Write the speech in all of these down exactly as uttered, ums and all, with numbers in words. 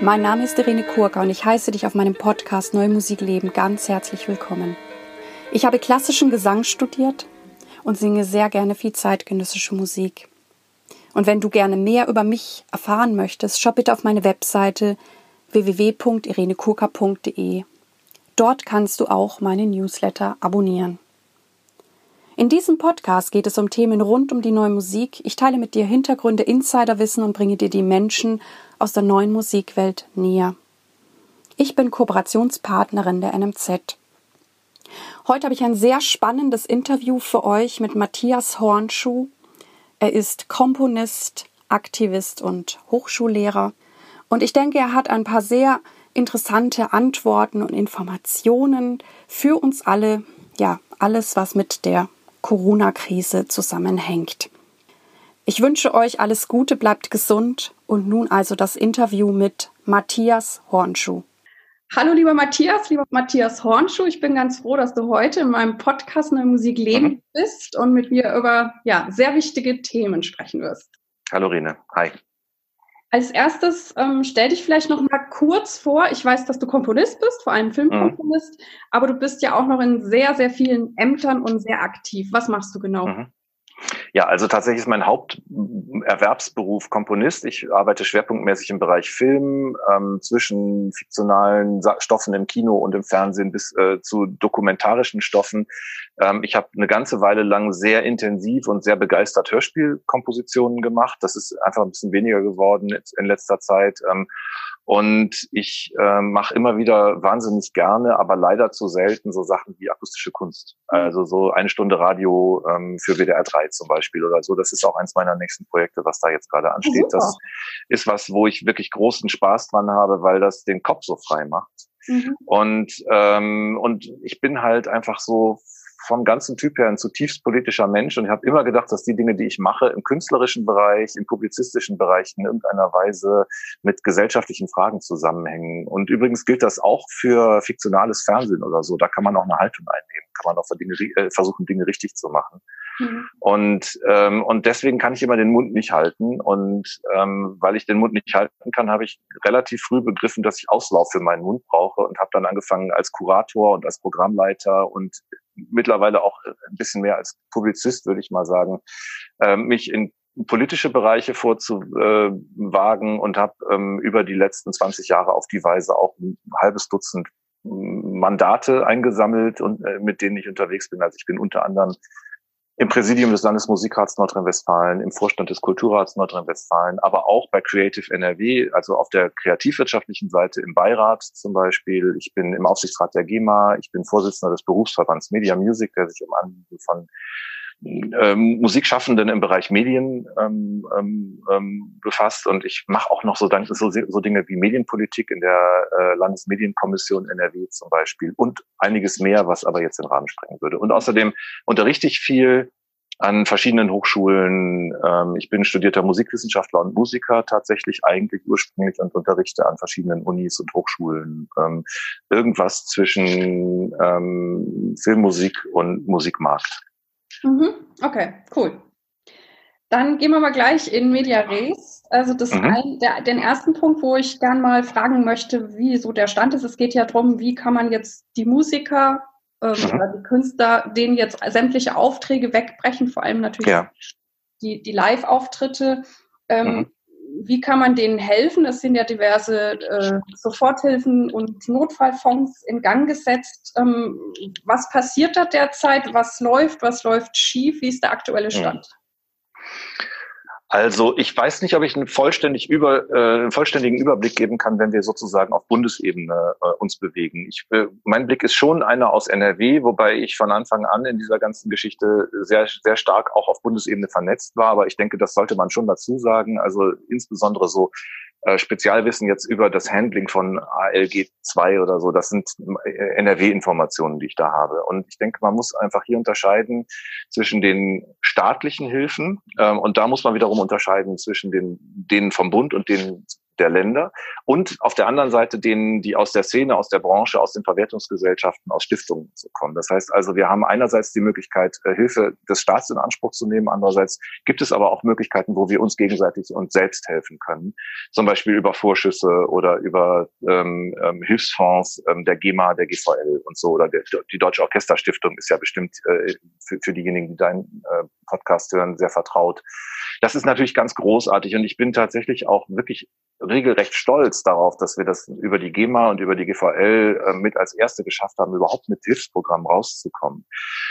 Mein Name ist Irene Kurka und ich heiße dich auf meinem Podcast Neue Musik leben ganz herzlich willkommen. Ich habe klassischen Gesang studiert und singe sehr gerne viel zeitgenössische Musik. Und wenn du gerne mehr über mich erfahren möchtest, schau bitte auf meine Webseite w w w punkt irene kurka punkt d e. Dort kannst du auch meine Newsletter abonnieren. In diesem Podcast geht es um Themen rund um die neue Musik. Ich teile mit dir Hintergründe, Insiderwissen und bringe dir die Menschen aus der neuen Musikwelt näher. Ich bin Kooperationspartnerin der N M Z. Heute habe ich ein sehr spannendes Interview für euch mit Matthias Hornschuh. Er ist Komponist, Aktivist und Hochschullehrer. Und ich denke, er hat ein paar sehr interessante Antworten und Informationen für uns alle. Ja, alles, was mit der Corona-Krise zusammenhängt. Ich wünsche euch alles Gute, bleibt gesund und nun also das Interview mit Matthias Hornschuh. Hallo lieber Matthias, lieber Matthias Hornschuh, ich bin ganz froh, dass du heute in meinem Podcast Neue Musik leben bist und mit mir über ja, sehr wichtige Themen sprechen wirst. Hallo Rene, hi. Als erstes ähm, stell dich vielleicht noch mal kurz vor. Ich weiß, dass du Komponist bist, vor allem Filmkomponist, mhm. aber du bist ja auch noch in sehr, sehr vielen Ämtern und sehr aktiv. Was machst du genau? Mhm. Ja, also tatsächlich ist mein Haupterwerbsberuf Komponist. Ich arbeite schwerpunktmäßig im Bereich Film, ähm, zwischen fiktionalen Sa- Stoffen im Kino und im Fernsehen bis äh, zu dokumentarischen Stoffen. Ähm, ich habe eine ganze Weile lang sehr intensiv und sehr begeistert Hörspielkompositionen gemacht. Das ist einfach ein bisschen weniger geworden in letzter Zeit. Ähm, Und ich äh, mache immer wieder wahnsinnig gerne, aber leider zu selten so Sachen wie akustische Kunst. Also so eine Stunde Radio ähm, für W D R drei zum Beispiel oder so. Das ist auch eins meiner nächsten Projekte, was da jetzt gerade ansteht. Super. Das ist was, wo ich wirklich großen Spaß dran habe, weil das den Kopf so frei macht. Mhm. Und ähm, und ich bin halt einfach so vom ganzen Typ her ein zutiefst politischer Mensch und ich habe immer gedacht, dass die Dinge, die ich mache, im künstlerischen Bereich, im publizistischen Bereich in irgendeiner Weise mit gesellschaftlichen Fragen zusammenhängen. Und übrigens gilt das auch für fiktionales Fernsehen oder so. Da kann man auch eine Haltung einnehmen, kann man auch Dinge, äh, versuchen, Dinge richtig zu machen. Mhm. Und ähm, und deswegen kann ich immer den Mund nicht halten. Und ähm, weil ich den Mund nicht halten kann, habe ich relativ früh begriffen, dass ich Auslauf für meinen Mund brauche und habe dann angefangen als Kurator und als Programmleiter und mittlerweile auch ein bisschen mehr als Publizist, würde ich mal sagen, äh, mich in politische Bereiche vorzuwagen und habe ähm, über die letzten zwanzig Jahre auf die Weise auch ein halbes Dutzend Mandate eingesammelt und äh, mit denen ich unterwegs bin. Also ich bin unter anderem im Präsidium des Landesmusikrats Nordrhein-Westfalen, im Vorstand des Kulturrats Nordrhein-Westfalen, aber auch bei Creative N R W, also auf der kreativwirtschaftlichen Seite im Beirat zum Beispiel. Ich bin im Aufsichtsrat der GEMA, ich bin Vorsitzender des Berufsverbands Media Music, der sich um Anliegen von ähm, Musikschaffenden im Bereich Medien ähm, ähm, befasst. Und ich mache auch noch so, so, so Dinge wie Medienpolitik in der äh, Landesmedienkommission N R W zum Beispiel und einiges mehr, was aber jetzt den Rahmen sprengen würde. Und außerdem unterrichte ich viel an verschiedenen Hochschulen. Ähm, ich bin studierter Musikwissenschaftler und Musiker tatsächlich eigentlich ursprünglich und unterrichte an verschiedenen Unis und Hochschulen ähm, irgendwas zwischen ähm, Filmmusik und Musikmarkt. Mhm. Okay, cool. Dann gehen wir mal gleich in Media Res. Also das mhm. ein, der, den ersten Punkt, wo ich gern mal fragen möchte, wie so der Stand ist. Es geht ja darum, wie kann man jetzt die Musiker ähm, mhm. oder die Künstler, denen jetzt sämtliche Aufträge wegbrechen, vor allem natürlich ja. die, die Live-Auftritte. Ähm, mhm. Wie kann man denen helfen? Es sind ja diverse äh, Soforthilfen und Notfallfonds in Gang gesetzt. Ähm, was passiert da derzeit? Was läuft? Was läuft schief? Wie ist der aktuelle Stand? Also ich weiß nicht, ob ich einen, vollständig über, äh, einen vollständigen Überblick geben kann, wenn wir sozusagen auf Bundesebene äh, uns bewegen. Ich, äh, mein Blick ist schon einer aus N R W, wobei ich von Anfang an in dieser ganzen Geschichte sehr, sehr stark auch auf Bundesebene vernetzt war. Aber ich denke, das sollte man schon dazu sagen. Also insbesondere so äh, Spezialwissen jetzt über das Handling von A L G zwei oder so. Das sind N R W-Informationen, die ich da habe. Und ich denke, man muss einfach hier unterscheiden zwischen den staatlichen Hilfen ähm, und da muss man wiederum unterscheiden zwischen den denen vom Bund und denen der Länder und auf der anderen Seite denen, die aus der Szene, aus der Branche, aus den Verwertungsgesellschaften, aus Stiftungen zu kommen. Das heißt also, wir haben einerseits die Möglichkeit, Hilfe des Staats in Anspruch zu nehmen, andererseits gibt es aber auch Möglichkeiten, wo wir uns gegenseitig und selbst helfen können, zum Beispiel über Vorschüsse oder über ähm, ähm, Hilfsfonds ähm, der GEMA, der G V L und so, oder der, die Deutsche Orchesterstiftung ist ja bestimmt äh, für, für diejenigen, die deinen äh, Podcast hören, sehr vertraut. Das ist natürlich ganz großartig und ich bin tatsächlich auch wirklich regelrecht stolz darauf, dass wir das über die GEMA und über die G V L äh, mit als Erste geschafft haben, überhaupt mit Hilfsprogrammen rauszukommen.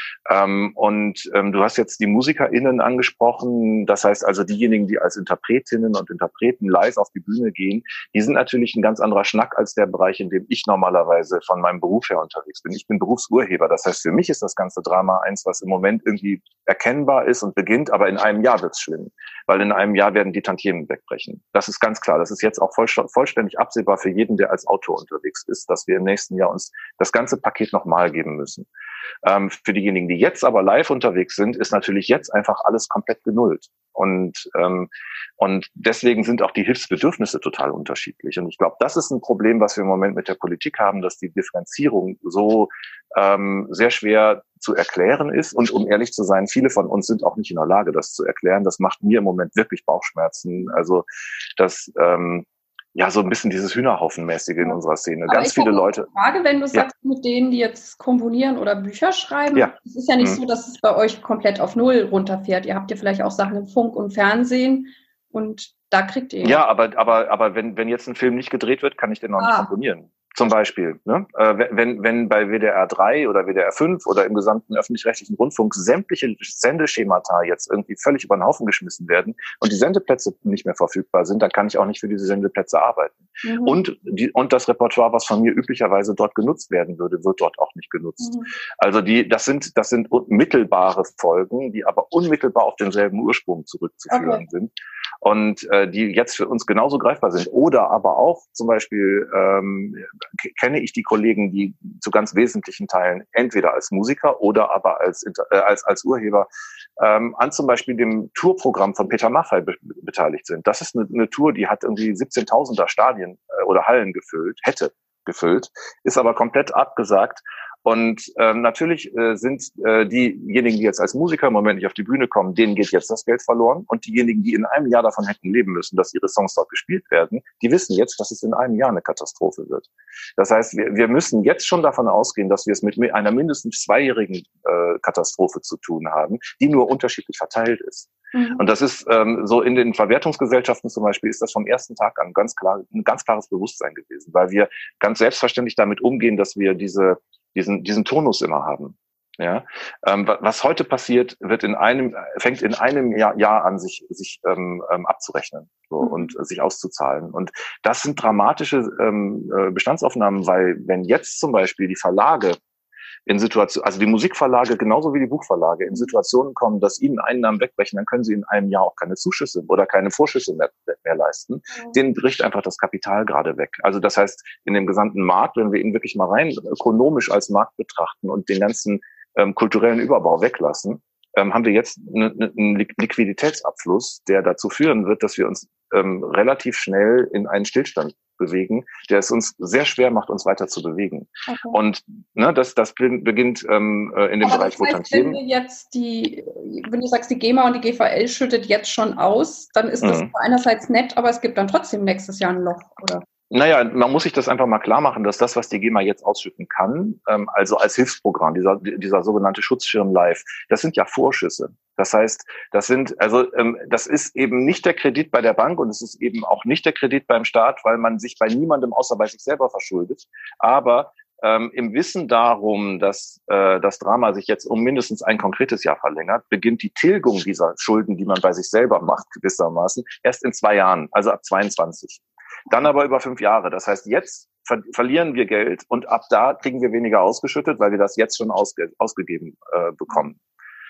Ähm, und ähm, du hast jetzt die MusikerInnen angesprochen, das heißt also diejenigen, die als Interpretinnen und Interpreten live auf die Bühne gehen, die sind natürlich ein ganz anderer Schnack als der Bereich, in dem ich normalerweise von meinem Beruf her unterwegs bin. Ich bin Berufsurheber, das heißt für mich ist das ganze Drama eins, was im Moment irgendwie erkennbar ist und beginnt, aber in einem Jahr wird's schlimm, weil in einem Jahr werden die Tantiemen wegbrechen. Das ist ganz klar, das ist jetzt auch voll, vollständig absehbar für jeden, der als Autor unterwegs ist, dass wir im nächsten Jahr uns das ganze Paket nochmal geben müssen. Ähm, für diejenigen, die jetzt aber live unterwegs sind, ist natürlich jetzt einfach alles komplett genullt. Und ähm, und deswegen sind auch die Hilfsbedürfnisse total unterschiedlich. Und ich glaube, das ist ein Problem, was wir im Moment mit der Politik haben, dass die Differenzierung so ähm, sehr schwer zu erklären ist. Und um ehrlich zu sein, viele von uns sind auch nicht in der Lage, das zu erklären. Das macht mir im Moment wirklich Bauchschmerzen. Also das ähm, ja, so ein bisschen dieses Hühnerhaufenmäßige in unserer Szene. Aber Ganz viele Leute. Frage, wenn du ja. sagst, mit denen, die jetzt komponieren oder Bücher schreiben, ja. es ist ja nicht mhm. so, dass es bei euch komplett auf Null runterfährt. Ihr habt ja vielleicht auch Sachen im Funk und Fernsehen und da kriegt ihr. Ja, aber, aber, aber wenn, wenn jetzt ein Film nicht gedreht wird, kann ich den noch ah. nicht komponieren. Zum Beispiel, ne? äh, wenn, wenn bei W D R drei oder W D R fünf oder im gesamten öffentlich-rechtlichen Rundfunk sämtliche Sendeschemata jetzt irgendwie völlig über den Haufen geschmissen werden und die Sendeplätze nicht mehr verfügbar sind, dann kann ich auch nicht für diese Sendeplätze arbeiten. Mhm. Und, die, und das Repertoire, was von mir üblicherweise dort genutzt werden würde, wird dort auch nicht genutzt. Mhm. Also die, das sind, das sind mittelbare Folgen, die aber unmittelbar auf denselben Ursprung zurückzuführen okay. sind und äh, die jetzt für uns genauso greifbar sind. Oder aber auch zum Beispiel ähm, kenne ich die Kollegen, die zu ganz wesentlichen Teilen entweder als Musiker oder aber als äh, als als Urheber ähm, an zum Beispiel dem Tourprogramm von Peter Maffay be- beteiligt sind. Das ist eine, eine Tour, die hat irgendwie siebzehntausender Stadien äh, oder Hallen gefüllt, hätte gefüllt, ist aber komplett abgesagt. Und ähm, natürlich äh, sind äh, diejenigen, die jetzt als Musiker im Moment nicht auf die Bühne kommen, denen geht jetzt das Geld verloren. Und diejenigen, die in einem Jahr davon hätten leben müssen, dass ihre Songs dort gespielt werden, die wissen jetzt, dass es in einem Jahr eine Katastrophe wird. Das heißt, wir, wir müssen jetzt schon davon ausgehen, dass wir es mit einer mindestens zweijährigen äh, Katastrophe zu tun haben, die nur unterschiedlich verteilt ist. Mhm. Und das ist ähm, so in den Verwertungsgesellschaften zum Beispiel ist das vom ersten Tag an ganz klar ein ganz klares Bewusstsein gewesen, weil wir ganz selbstverständlich damit umgehen, dass wir diese diesen diesen Tonus immer haben. Ja, ähm, was heute passiert, wird in einem fängt in einem Jahr, Jahr an, sich sich ähm, abzurechnen so, mhm. und sich auszuzahlen. Und das sind dramatische ähm, Bestandsaufnahmen, weil wenn jetzt zum Beispiel die Verlage in Situationen, also die Musikverlage genauso wie die Buchverlage in Situationen kommen, dass ihnen Einnahmen wegbrechen, dann können sie in einem Jahr auch keine Zuschüsse oder keine Vorschüsse mehr, mehr leisten. Mhm. Denen bricht einfach das Kapital gerade weg. Also das heißt, in dem gesamten Markt, wenn wir ihn wirklich mal rein ökonomisch als Markt betrachten und den ganzen ähm, kulturellen Überbau weglassen, ähm, haben wir jetzt einen Liquiditätsabfluss, der dazu führen wird, dass wir uns ähm, relativ schnell in einen Stillstand bewegen, der es uns sehr schwer macht, uns weiter zu bewegen. Okay. Und ne, das, das beginnt ähm, in dem Aber Bereich, das heißt, wo Tantiemen. Wenn wir jetzt die, wenn du sagst, die GEMA und die G V L schüttet jetzt schon aus, dann ist das mhm. einerseits nett, aber es gibt dann trotzdem nächstes Jahr ein Loch, oder? Naja, man muss sich das einfach mal klar machen, dass das, was die GEMA jetzt ausschütten kann, ähm, also als Hilfsprogramm, dieser, dieser sogenannte Schutzschirm Live, das sind ja Vorschüsse. Das heißt, das sind, also ähm, das ist eben nicht der Kredit bei der Bank und es ist eben auch nicht der Kredit beim Staat, weil man sich bei niemandem außer bei sich selber verschuldet. Aber ähm, im Wissen darum, dass äh, das Drama sich jetzt um mindestens ein konkretes Jahr verlängert, beginnt die Tilgung dieser Schulden, die man bei sich selber macht, gewissermaßen, erst in zwei Jahren, also ab zweiundzwanzig. Dann aber über fünf Jahre. Das heißt, jetzt ver- verlieren wir Geld und ab da kriegen wir weniger ausgeschüttet, weil wir das jetzt schon ausge- ausgegeben äh, bekommen.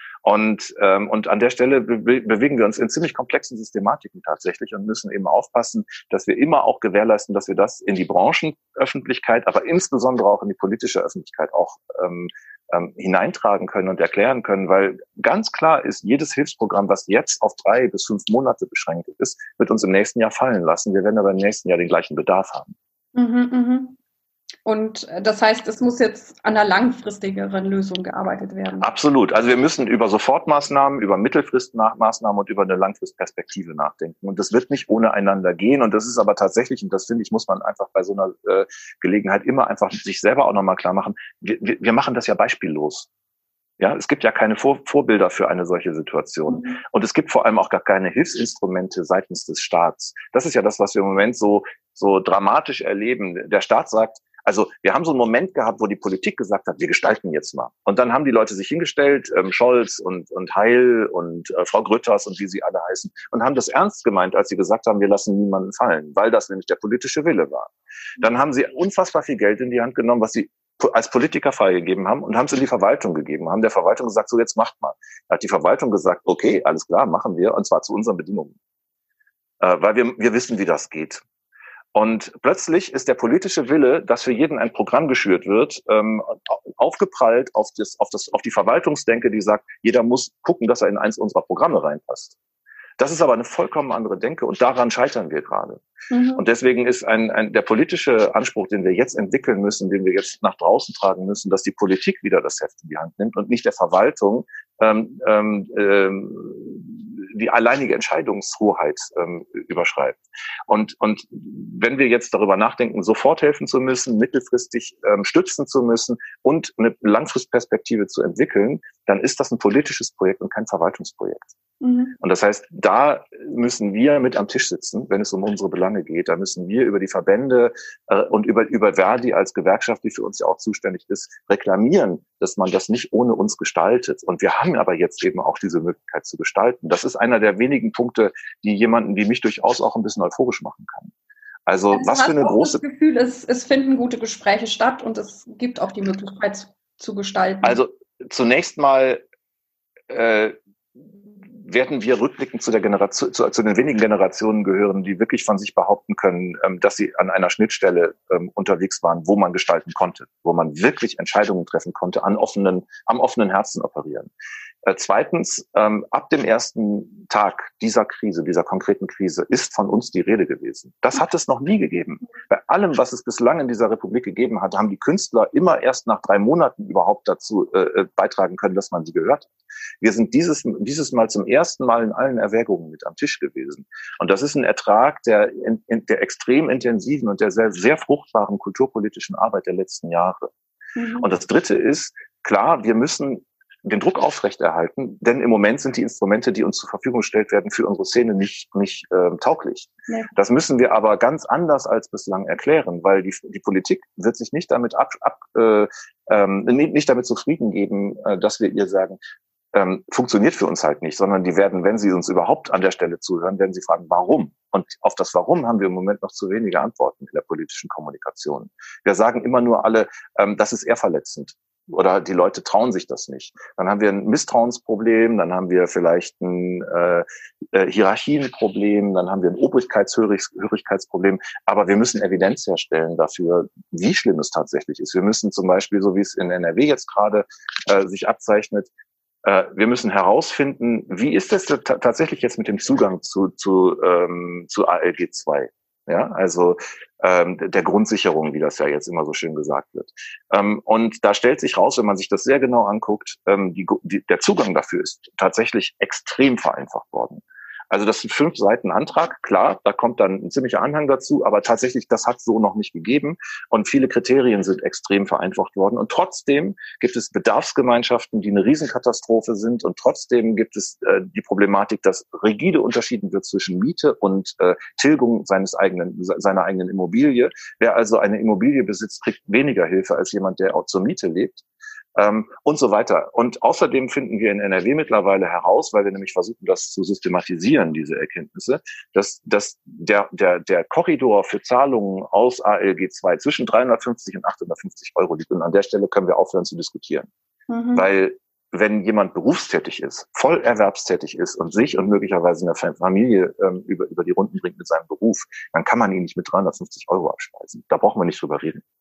Und ähm, und an der Stelle be- bewegen wir uns in ziemlich komplexen Systematiken tatsächlich und müssen eben aufpassen, dass wir immer auch gewährleisten, dass wir das in die Branchenöffentlichkeit, aber insbesondere auch in die politische Öffentlichkeit auch ähm, ähm, hineintragen können und erklären können, weil ganz klar ist, jedes Hilfsprogramm, was jetzt auf drei bis fünf Monate beschränkt ist, wird uns im nächsten Jahr fallen lassen. Wir werden aber im nächsten Jahr den gleichen Bedarf haben. Mhm, mh. Und das heißt, es muss jetzt an einer langfristigeren Lösung gearbeitet werden. Absolut. Also wir müssen über Sofortmaßnahmen, über Mittelfristmaßnahmen und über eine Langfristperspektive nachdenken. Und das wird nicht ohne einander gehen. Und das ist aber tatsächlich, und das finde ich, muss man einfach bei so einer äh, Gelegenheit immer einfach sich selber auch nochmal klar machen, wir, wir, wir machen das ja beispiellos. Ja, es gibt ja keine Vor- Vorbilder für eine solche Situation. Mhm. Und es gibt vor allem auch gar keine Hilfsinstrumente seitens des Staats. Das ist ja das, was wir im Moment so, so dramatisch erleben. Der Staat sagt, also wir haben so einen Moment gehabt, wo die Politik gesagt hat, wir gestalten jetzt mal. Und dann haben die Leute sich hingestellt, ähm, Scholz und, und Heil und äh, Frau Grütters und wie sie alle heißen, und haben das ernst gemeint, als sie gesagt haben, wir lassen niemanden fallen, weil das nämlich der politische Wille war. Dann haben sie unfassbar viel Geld in die Hand genommen, was sie als Politiker freigegeben haben, und haben es in die Verwaltung gegeben, haben der Verwaltung gesagt, so jetzt macht mal. Da hat die Verwaltung gesagt, okay, alles klar, machen wir, und zwar zu unseren Bedingungen. Äh, weil wir, wir wissen, wie das geht. Und plötzlich ist der politische Wille, dass für jeden ein Programm geschürt wird, ähm, aufgeprallt auf das, auf das, auf die Verwaltungsdenke, die sagt, jeder muss gucken, dass er in eins unserer Programme reinpasst. Das ist aber eine vollkommen andere Denke, und daran scheitern wir gerade. Mhm. Und deswegen ist ein, ein, der politische Anspruch, den wir jetzt entwickeln müssen, den wir jetzt nach draußen tragen müssen, dass die Politik wieder das Heft in die Hand nimmt und nicht der Verwaltung ähm, ähm, die alleinige Entscheidungshoheit ähm, überschreibt. Und, und wenn wir jetzt darüber nachdenken, sofort helfen zu müssen, mittelfristig ähm, stützen zu müssen und eine Langfristperspektive zu entwickeln, dann ist das ein politisches Projekt und kein Verwaltungsprojekt. Mhm. Und das heißt, da müssen wir mit am Tisch sitzen, wenn es um unsere Belange geht. Da müssen wir über die Verbände äh, und über, über Verdi als Gewerkschaft, die für uns ja auch zuständig ist, reklamieren, dass man das nicht ohne uns gestaltet. Und wir haben aber jetzt eben auch diese Möglichkeit zu gestalten. Das ist einer der wenigen Punkte, die jemanden wie mich durchaus auch ein bisschen euphorisch machen kann. Also, also was für eine große... Das Gefühl, es, es finden gute Gespräche statt und es gibt auch die Möglichkeit zu gestalten. Also zunächst mal äh, werden wir rückblickend zu der Generation, zu, zu den wenigen Generationen gehören, die wirklich von sich behaupten können, ähm, dass sie an einer Schnittstelle ähm, unterwegs waren, wo man gestalten konnte, wo man wirklich Entscheidungen treffen konnte, an offenen, am offenen Herzen operieren. Äh, zweitens, ähm, ab dem ersten Tag dieser Krise, dieser konkreten Krise, ist von uns die Rede gewesen. Das hat es noch nie gegeben. Bei allem, was es bislang in dieser Republik gegeben hat, haben die Künstler immer erst nach drei Monaten überhaupt dazu äh, beitragen können, dass man sie gehört hat. Wir sind dieses, dieses Mal zum ersten Mal in allen Erwägungen mit am Tisch gewesen. Und das ist ein Ertrag der, in, in, der extrem intensiven und der sehr, sehr fruchtbaren kulturpolitischen Arbeit der letzten Jahre. Mhm. Und das Dritte ist, klar, wir müssen den Druck aufrechterhalten, denn im Moment sind die Instrumente, die uns zur Verfügung gestellt werden, für unsere Szene nicht, nicht äh, tauglich. Nee. Das müssen wir aber ganz anders als bislang erklären, weil die, die Politik wird sich nicht damit ab, ab äh, ähm, nicht damit zufrieden geben, äh, dass wir ihr sagen, ähm, funktioniert für uns halt nicht, sondern die werden, wenn sie uns überhaupt an der Stelle zuhören, werden sie fragen, warum? Und auf das Warum haben wir im Moment noch zu wenige Antworten in der politischen Kommunikation. Wir sagen immer nur alle, ähm, das ist eher verletzend. Oder die Leute trauen sich das nicht. Dann haben wir ein Misstrauensproblem, dann haben wir vielleicht ein äh, äh, Hierarchienproblem, dann haben wir ein Obrigkeitshörigkeitsproblem. Aber wir müssen Evidenz herstellen dafür, wie schlimm es tatsächlich ist. Wir müssen zum Beispiel, so wie es in N R W jetzt gerade äh, sich abzeichnet, äh, wir müssen herausfinden, wie ist es t- tatsächlich jetzt mit dem Zugang zu, zu, ähm, zu A L G zwei? Ja, also ähm, der Grundsicherung, wie das ja jetzt immer so schön gesagt wird. Ähm, und da stellt sich raus, wenn man sich das sehr genau anguckt, ähm, die, die, der Zugang dafür ist tatsächlich extrem vereinfacht worden. Also das ist ein fünf Seiten Antrag, klar, da kommt dann ein ziemlicher Anhang dazu, aber tatsächlich, das hat es so noch nicht gegeben und viele Kriterien sind extrem vereinfacht worden und trotzdem gibt es Bedarfsgemeinschaften, die eine Riesenkatastrophe sind und trotzdem gibt es äh, die Problematik, dass rigide unterschieden wird zwischen Miete und äh, Tilgung seines eigenen, seiner eigenen Immobilie. Wer also eine Immobilie besitzt, kriegt weniger Hilfe als jemand, der auch zur Miete lebt. Ähm, und so weiter. Und außerdem finden wir in N R W mittlerweile heraus, weil wir nämlich versuchen, das zu systematisieren, diese Erkenntnisse, dass, dass der, der, der Korridor für Zahlungen aus A L G zwei zwischen dreihundertfünfzig und achthundertfünfzig Euro liegt. Und an der Stelle können wir aufhören zu diskutieren. Mhm. Weil wenn jemand berufstätig ist, voll erwerbstätig ist und sich und möglicherweise eine Familie ähm, über, über die Runden bringt mit seinem Beruf, dann kann man ihn nicht mit dreihundertfünfzig Euro abspeisen. Da brauchen wir nicht drüber reden.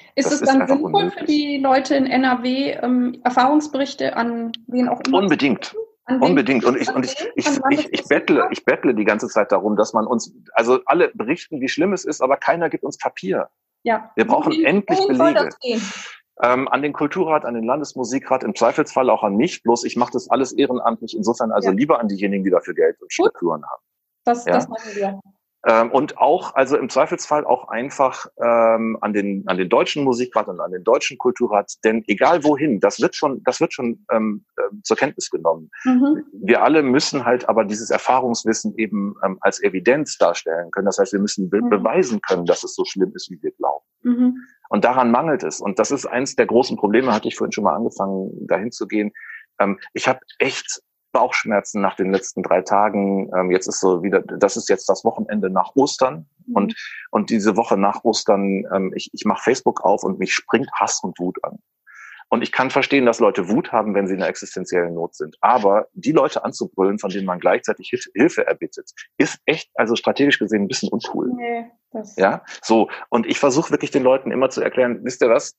Ist es dann sinnvoll unmöglich. Für die Leute in N R W, ähm, Erfahrungsberichte an wen auch immer? Unbedingt. Unbedingt. Und ich, und ich, ich, ich, ich bettle, ich bettle die ganze Zeit darum, dass man uns, also alle berichten, wie schlimm es ist, aber keiner gibt uns Papier. Ja. Wir brauchen Wohin, endlich wohin Belege. Ähm, an den Kulturrat, an den Landesmusikrat, im Zweifelsfall auch an mich, bloß ich mache das alles ehrenamtlich, insofern also ja. lieber an diejenigen, die dafür Geld und Strukturen haben. Das, ja? das machen wir. Ähm, und auch, also im Zweifelsfall auch einfach ähm, an den an den deutschen Musikrat und an den deutschen Kulturrat, denn egal wohin, das wird schon, das wird schon ähm, äh, zur Kenntnis genommen. Mhm. Wir alle müssen halt aber dieses Erfahrungswissen eben ähm, als Evidenz darstellen können. Das heißt, wir müssen be- mhm. beweisen können, dass es so schlimm ist, wie wir glauben. Mhm. Und daran mangelt es. Und das ist eins der großen Probleme, hatte ich vorhin schon mal angefangen, dahin zu gehen. Ähm, ich habe echt Bauchschmerzen nach den letzten drei Tagen. Ähm, jetzt ist so wieder, das ist jetzt das Wochenende nach Ostern. Mhm. Und, und diese Woche nach Ostern, ähm, ich, ich mache Facebook auf und mich springt Hass und Wut an. Und ich kann verstehen, dass Leute Wut haben, wenn sie in einer existenziellen Not sind. Aber die Leute anzubrüllen, von denen man gleichzeitig Hilfe erbittet, ist echt, also strategisch gesehen, ein bisschen uncool. Nee, das ja, so. Und ich versuche wirklich den Leuten immer zu erklären, wisst ihr was?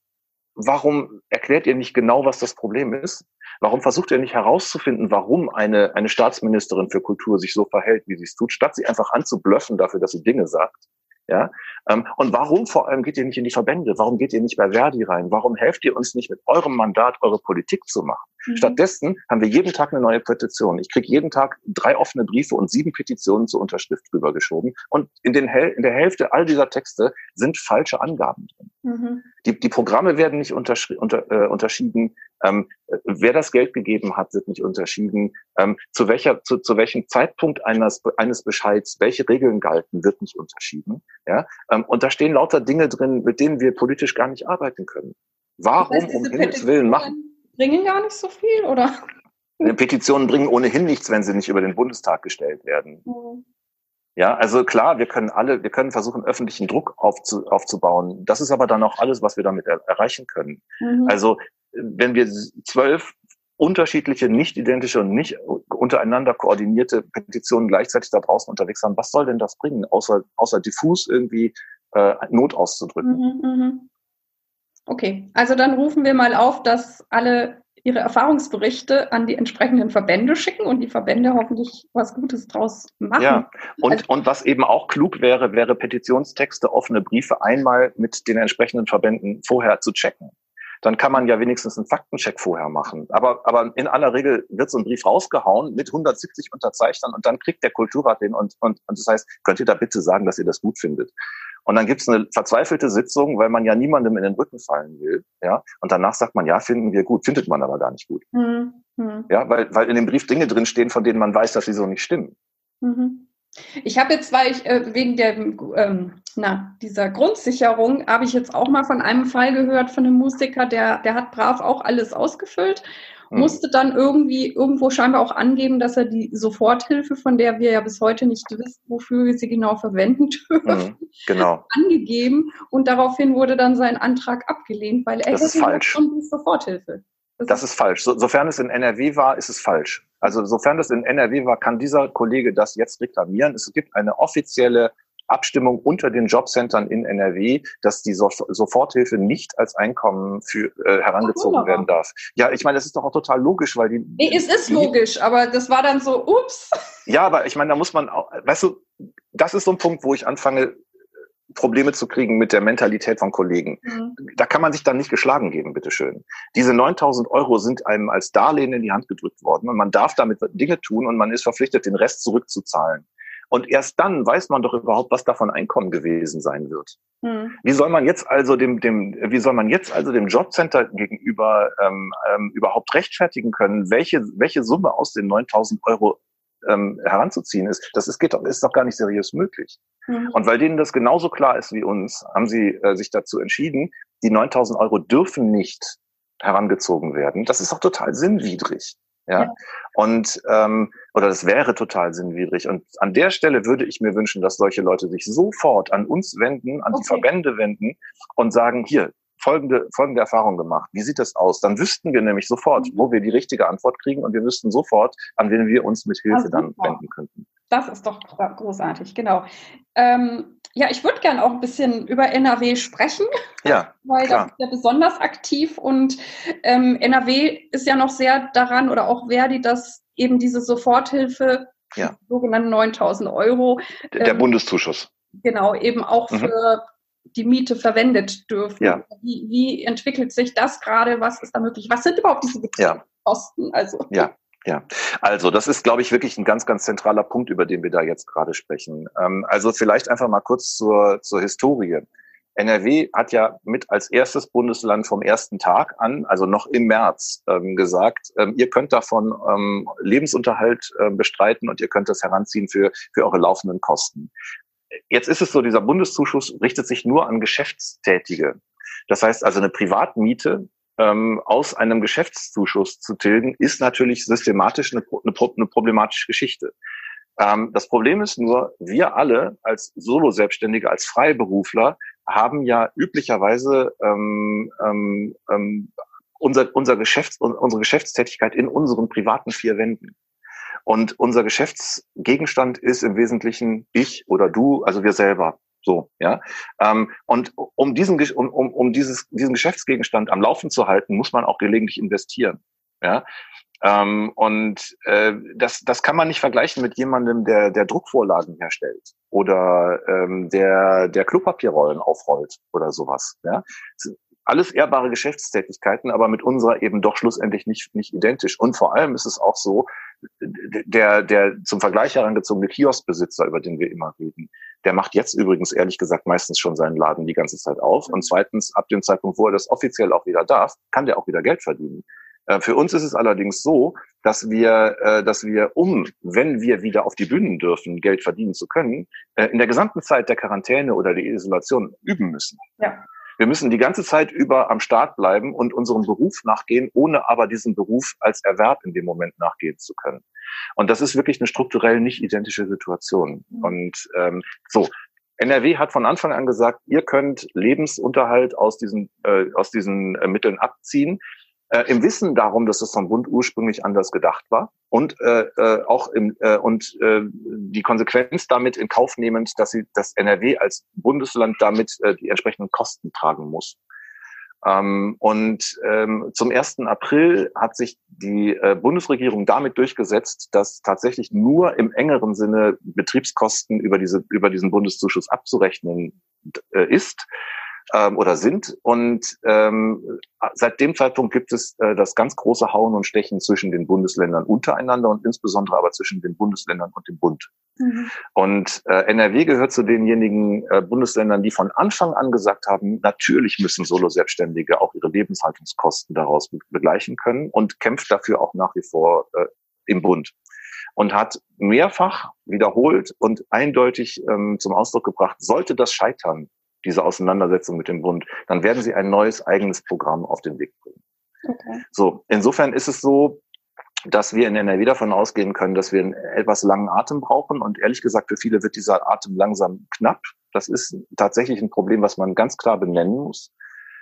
Warum erklärt ihr nicht genau, was das Problem ist? Warum versucht ihr nicht herauszufinden, warum eine, eine Staatsministerin für Kultur sich so verhält, wie sie es tut, statt sie einfach anzublöffen dafür, dass sie Dinge sagt? Ja, ähm, und warum vor allem geht ihr nicht in die Verbände? Warum geht ihr nicht bei Verdi rein? Warum helft ihr uns nicht mit eurem Mandat, eure Politik zu machen? Mhm. Stattdessen haben wir jeden Tag eine neue Petition. Ich kriege jeden Tag drei offene Briefe und sieben Petitionen zur Unterschrift rübergeschoben. Und in, den Hel- in der Hälfte all dieser Texte sind falsche Angaben drin. Mhm. Die, die Programme werden nicht unterschri- unter, äh, unterschieden. Ähm, wer das Geld gegeben hat, wird nicht unterschieden. Ähm, zu welcher, zu, zu welchem Zeitpunkt eines, eines Bescheids, welche Regeln galten, wird nicht unterschieden. Ja? Ähm, und da stehen lauter Dinge drin, mit denen wir politisch gar nicht arbeiten können. Warum das heißt, um Himmels Willen machen? Bringen gar nicht so viel, oder? Petitionen bringen ohnehin nichts, wenn sie nicht über den Bundestag gestellt werden. Mhm. Ja, also klar, wir können alle, wir können versuchen, öffentlichen Druck aufzu, aufzubauen. Das ist aber dann auch alles, was wir damit er, erreichen können. Mhm. Also, wenn wir zwölf unterschiedliche, nicht identische und nicht untereinander koordinierte Petitionen gleichzeitig da draußen unterwegs haben, was soll denn das bringen, außer, außer diffus irgendwie äh, Not auszudrücken? Mhm, mh. Okay, also dann rufen wir mal auf, dass alle ihre Erfahrungsberichte an die entsprechenden Verbände schicken und die Verbände hoffentlich was Gutes draus machen. Ja, und, also, und was eben auch klug wäre, wäre Petitionstexte, offene Briefe einmal mit den entsprechenden Verbänden vorher zu checken. Dann kann man ja wenigstens einen Faktencheck vorher machen. Aber, aber in aller Regel wird so ein Brief rausgehauen mit hundertsiebzig Unterzeichnern und dann kriegt der Kulturrat den und, und, und das heißt, könnt ihr da bitte sagen, dass ihr das gut findet? Und dann gibt's eine verzweifelte Sitzung, weil man ja niemandem in den Rücken fallen will, ja. Und danach sagt man, ja, finden wir gut, findet man aber gar nicht gut. Mhm. Ja, weil, weil in dem Brief Dinge drin stehen, von denen man weiß, dass sie so nicht stimmen. Mhm. Ich habe jetzt, weil ich äh, wegen der, ähm, na, dieser Grundsicherung, habe ich jetzt auch mal von einem Fall gehört von einem Musiker, der, der hat brav auch alles ausgefüllt, mhm. musste dann irgendwie irgendwo scheinbar auch angeben, dass er die Soforthilfe, von der wir ja bis heute nicht wissen, wofür wir sie genau verwenden dürfen, mhm. genau. angegeben und daraufhin wurde dann sein Antrag abgelehnt, weil er das hätte schon die Soforthilfe. Das, das ist falsch. So, sofern es in N R W war, ist es falsch. Also sofern es in N R W war, kann dieser Kollege das jetzt reklamieren. Es gibt eine offizielle Abstimmung unter den Jobcentern in N R W, dass die so- Soforthilfe nicht als Einkommen für äh, herangezogen Ach, werden darf. Ja, ich meine, das ist doch auch total logisch, weil die... Nee, es ist die, logisch, aber das war dann so, ups. Ja, aber ich meine, da muss man auch, weißt du, das ist so ein Punkt, wo ich anfange, Probleme zu kriegen mit der Mentalität von Kollegen. Mhm. Da kann man sich dann nicht geschlagen geben, bitteschön. Diese neuntausend Euro sind einem als Darlehen in die Hand gedrückt worden und man darf damit Dinge tun und man ist verpflichtet, den Rest zurückzuzahlen. Und erst dann weiß man doch überhaupt, was davon Einkommen gewesen sein wird. Mhm. Wie soll man jetzt also dem, dem, wie soll man jetzt also dem Jobcenter gegenüber ähm, ähm, überhaupt rechtfertigen können, welche, welche Summe aus den neuntausend Euro ähm, heranzuziehen ist? Das ist, geht doch, ist doch gar nicht seriös möglich. Mhm. Und weil denen das genauso klar ist wie uns, haben sie äh, sich dazu entschieden, die neuntausend Euro dürfen nicht herangezogen werden. Das ist doch total sinnwidrig. Ja, ja. Und ähm, oder das wäre total sinnwidrig. Und an der Stelle würde ich mir wünschen, dass solche Leute sich sofort an uns wenden, an okay. die Verbände wenden und sagen, hier, folgende, folgende Erfahrung gemacht. Wie sieht das aus? Dann wüssten wir nämlich sofort, mhm. wo wir die richtige Antwort kriegen und wir wüssten sofort, an wen wir uns mit Hilfe dann wenden könnten. Das ist doch großartig, genau. Ähm, Ja, ich würde gern auch ein bisschen über N R W sprechen, ja, weil klar. das ist ja besonders aktiv und ähm, N R W ist ja noch sehr daran oder auch Verdi, dass eben diese Soforthilfe, ja. die sogenannten neuntausend Euro, der ähm, Bundeszuschuss, genau, eben auch mhm. für die Miete verwendet dürfen. Ja. Wie, wie entwickelt sich das gerade? Was ist da möglich? Was sind überhaupt diese Betriebskosten? Ja. Also ja. Ja, also das ist, glaube ich, wirklich ein ganz, ganz zentraler Punkt, über den wir da jetzt gerade sprechen. Ähm, also vielleicht einfach mal kurz zur, zur Historie. N R W hat ja mit als erstes Bundesland vom ersten Tag an, also noch im März, ähm, gesagt, ähm, ihr könnt davon ähm, Lebensunterhalt äh, bestreiten und ihr könnt das heranziehen für, für eure laufenden Kosten. Jetzt ist es so, dieser Bundeszuschuss richtet sich nur an Geschäftstätige. Das heißt also, eine Privatmiete ähm, aus einem Geschäftszuschuss zu tilgen, ist natürlich systematisch eine, eine, eine problematische Geschichte. Ähm, das Problem ist nur, wir alle als Solo-Selbstständige, als Freiberufler haben ja üblicherweise ähm, ähm, ähm, unser, unser Geschäfts-, unsere Geschäftstätigkeit in unseren privaten vier Wänden. Und unser Geschäftsgegenstand ist im Wesentlichen ich oder du, also wir selber. So, ja. Ähm, und um diesen, um, um, um dieses, diesen Geschäftsgegenstand am Laufen zu halten, muss man auch gelegentlich investieren. Ja. Ähm, und äh, das, das kann man nicht vergleichen mit jemandem, der, der Druckvorlagen herstellt oder ähm, der, der Klopapierrollen aufrollt oder sowas. Ja. Alles ehrbare Geschäftstätigkeiten, aber mit unserer eben doch schlussendlich nicht, nicht identisch. Und vor allem ist es auch so, der, der zum Vergleich herangezogene Kioskbesitzer, über den wir immer reden, der macht jetzt übrigens ehrlich gesagt meistens schon seinen Laden die ganze Zeit auf. Und zweitens, ab dem Zeitpunkt, wo er das offiziell auch wieder darf, kann der auch wieder Geld verdienen. Für uns ist es allerdings so, dass wir, dass wir, um, wenn wir wieder auf die Bühnen dürfen, Geld verdienen zu können, in der gesamten Zeit der Quarantäne oder der Isolation üben müssen. Ja. Wir müssen die ganze Zeit über am Start bleiben und unserem Beruf nachgehen, ohne aber diesen Beruf als Erwerb in dem Moment nachgehen zu können. Und das ist wirklich eine strukturell nicht identische Situation. Mhm. Und ähm, so, N R W hat von Anfang an gesagt, ihr könnt Lebensunterhalt aus diesen äh, aus diesen äh, Mitteln abziehen. Äh, im Wissen darum, dass es vom Bund ursprünglich anders gedacht war und äh, äh, auch im äh, und äh, die Konsequenz damit in Kauf nehmend, dass sie das N R W als Bundesland damit äh, die entsprechenden Kosten tragen muss. Ähm, und ähm, zum ersten April hat sich die äh, Bundesregierung damit durchgesetzt, dass tatsächlich nur im engeren Sinne Betriebskosten über diese über diesen Bundeszuschuss abzurechnen äh, ist. Ähm, oder sind. Und ähm, seit dem Zeitpunkt gibt es äh, das ganz große Hauen und Stechen zwischen den Bundesländern untereinander und insbesondere aber zwischen den Bundesländern und dem Bund. Mhm. Und äh, N R W gehört zu denjenigen äh, Bundesländern, die von Anfang an gesagt haben, natürlich müssen Solo-Selbstständige auch ihre Lebenshaltungskosten daraus be- begleichen können und kämpft dafür auch nach wie vor äh, im Bund. Und hat mehrfach wiederholt und eindeutig ähm, zum Ausdruck gebracht, sollte das scheitern, diese Auseinandersetzung mit dem Bund, dann werden sie ein neues eigenes Programm auf den Weg bringen. Okay. So, insofern ist es so, dass wir in N R W davon ausgehen können, dass wir einen etwas langen Atem brauchen. Und ehrlich gesagt, für viele wird dieser Atem langsam knapp. Das ist tatsächlich ein Problem, was man ganz klar benennen muss.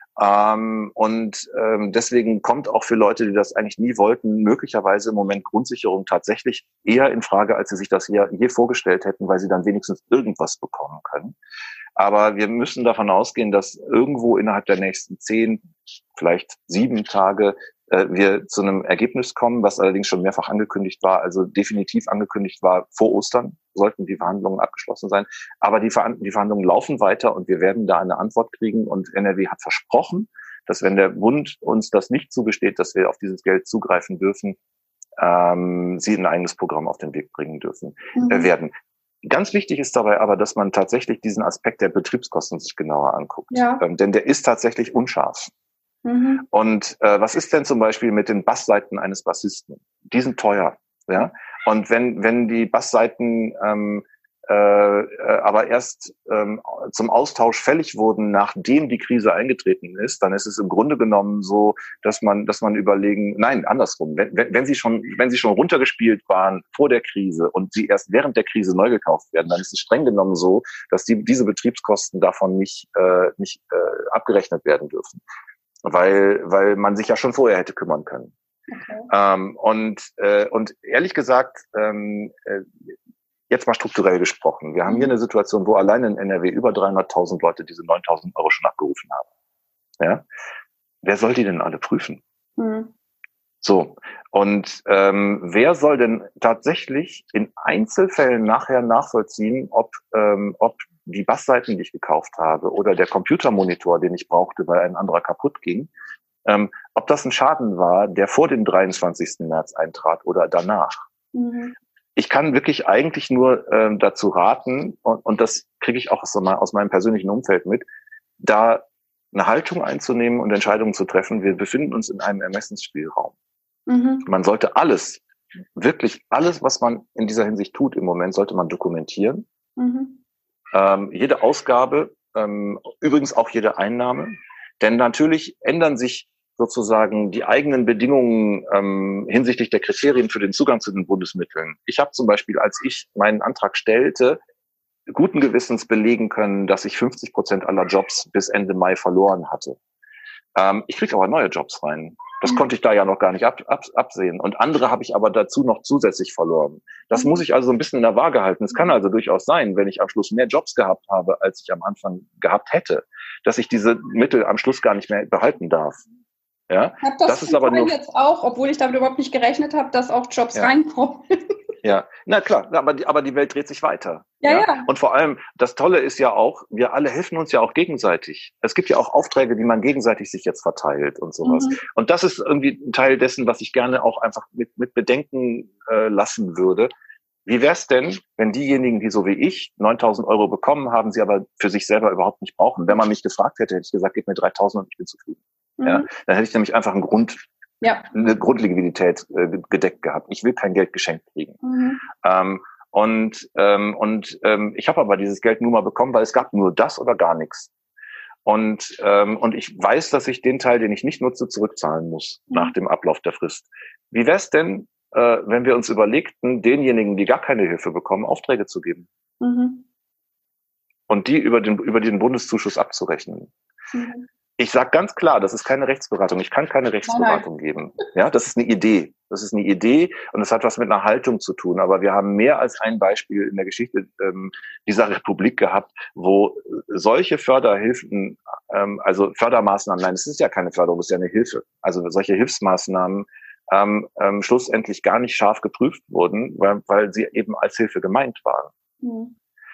Ähm, und ähm, deswegen kommt auch für Leute, die das eigentlich nie wollten, möglicherweise im Moment Grundsicherung tatsächlich eher in Frage, als sie sich das hier je vorgestellt hätten, weil sie dann wenigstens irgendwas bekommen können. Aber wir müssen davon ausgehen, dass irgendwo innerhalb der nächsten zehn, vielleicht sieben Tage äh, wir zu einem Ergebnis kommen, was allerdings schon mehrfach angekündigt war, also definitiv angekündigt war, vor Ostern sollten die Verhandlungen abgeschlossen sein. Aber die, Verhand- die Verhandlungen laufen weiter und wir werden da eine Antwort kriegen. Und N R W hat versprochen, dass wenn der Bund uns das nicht zugesteht, dass wir auf dieses Geld zugreifen dürfen, ähm, sie ein eigenes Programm auf den Weg bringen dürfen mhm. äh, werden. Ganz wichtig ist dabei aber, dass man tatsächlich diesen Aspekt der Betriebskosten sich genauer anguckt. Ja. Ähm, denn der ist tatsächlich unscharf. Mhm. Und äh, was ist denn zum Beispiel mit den Bassseiten eines Bassisten? Die sind teuer. Ja. Und wenn wenn die Bassseiten ähm, äh, aber erst ähm, zum Austausch fällig wurden, nachdem die Krise eingetreten ist, dann ist es im Grunde genommen so, dass man, dass man überlegen, nein, andersrum, wenn, wenn, wenn sie schon, wenn sie schon runtergespielt waren vor der Krise und sie erst während der Krise neu gekauft werden, dann ist es streng genommen so, dass die, diese Betriebskosten davon nicht, äh, nicht äh, abgerechnet werden dürfen, weil, weil man sich ja schon vorher hätte kümmern können. Okay. Ähm, und, äh, und ehrlich gesagt, ähm, äh, jetzt mal strukturell gesprochen. Wir haben hier eine Situation, wo allein in N R W über dreihunderttausend Leute diese neuntausend Euro schon abgerufen haben. Ja? Wer soll die denn alle prüfen? Mhm. So, und ähm, wer soll denn tatsächlich in Einzelfällen nachher nachvollziehen, ob ähm, ob die Bassseiten, die ich gekauft habe, oder der Computermonitor, den ich brauchte, weil ein anderer kaputt ging, ähm, ob das ein Schaden war, der vor dem dreiundzwanzigsten März eintrat oder danach. Mhm. Ich kann wirklich eigentlich nur ähm, dazu raten, und, und das kriege ich auch aus, aus meinem persönlichen Umfeld mit, da eine Haltung einzunehmen und Entscheidungen zu treffen. Wir befinden uns in einem Ermessensspielraum. Mhm. Man sollte alles, wirklich alles, was man in dieser Hinsicht tut im Moment, sollte man dokumentieren. Mhm. Ähm, jede Ausgabe, ähm, übrigens auch jede Einnahme. Denn natürlich ändern sich sozusagen die eigenen Bedingungen ähm, hinsichtlich der Kriterien für den Zugang zu den Bundesmitteln. Ich habe zum Beispiel, als ich meinen Antrag stellte, guten Gewissens belegen können, dass ich fünfzig Prozent aller Jobs bis Ende Mai verloren hatte. Ähm, ich kriege aber neue Jobs rein. Das mhm. konnte ich da ja noch gar nicht ab, ab, absehen. Und andere habe ich aber dazu noch zusätzlich verloren. Das mhm. muss ich also so ein bisschen in der Waage halten. Es kann also durchaus sein, wenn ich am Schluss mehr Jobs gehabt habe, als ich am Anfang gehabt hätte, dass ich diese Mittel am Schluss gar nicht mehr behalten darf. Ja, ich habe das, das ist aber nur jetzt auch, obwohl ich damit überhaupt nicht gerechnet habe, dass auch Jobs ja. reinkommen. Ja, na klar, aber die, aber die Welt dreht sich weiter. Ja, ja? ja. Und vor allem, das Tolle ist ja auch, wir alle helfen uns ja auch gegenseitig. Es gibt ja auch Aufträge, die man gegenseitig sich jetzt verteilt und sowas. Mhm. Und das ist irgendwie ein Teil dessen, was ich gerne auch einfach mit, mit bedenken äh, lassen würde. Wie wär's denn, wenn diejenigen, die so wie ich neuntausend Euro bekommen haben, sie aber für sich selber überhaupt nicht brauchen? Wenn man mich gefragt hätte, hätte ich gesagt, gib mir dreitausend und ich bin zufrieden. Mhm. Ja? Dann hätte ich nämlich einfach einen Grund, ja. eine Grundliquidität äh, gedeckt gehabt. Ich will kein Geld geschenkt kriegen. Mhm. Ähm, und ähm, und ähm, ich habe aber dieses Geld nur mal bekommen, weil es gab nur das oder gar nichts. Und ähm, und ich weiß, dass ich den Teil, den ich nicht nutze, zurückzahlen muss mhm. nach dem Ablauf der Frist. Wie wäre es denn, äh, wenn wir uns überlegten, denjenigen, die gar keine Hilfe bekommen, Aufträge zu geben mhm. und die über den über den Bundeszuschuss abzurechnen? Mhm. Ich sage ganz klar, das ist keine Rechtsberatung. Ich kann keine Rechtsberatung nein, nein. geben. Ja, das ist eine Idee. Das ist eine Idee und es hat was mit einer Haltung zu tun. Aber wir haben mehr als ein Beispiel in der Geschichte ähm, dieser Republik gehabt, wo solche Förderhilfen, ähm, also Fördermaßnahmen, nein, es ist ja keine Förderung, es ist ja eine Hilfe. Also solche Hilfsmaßnahmen ähm, ähm, schlussendlich gar nicht scharf geprüft wurden, weil, weil sie eben als Hilfe gemeint waren. Mhm.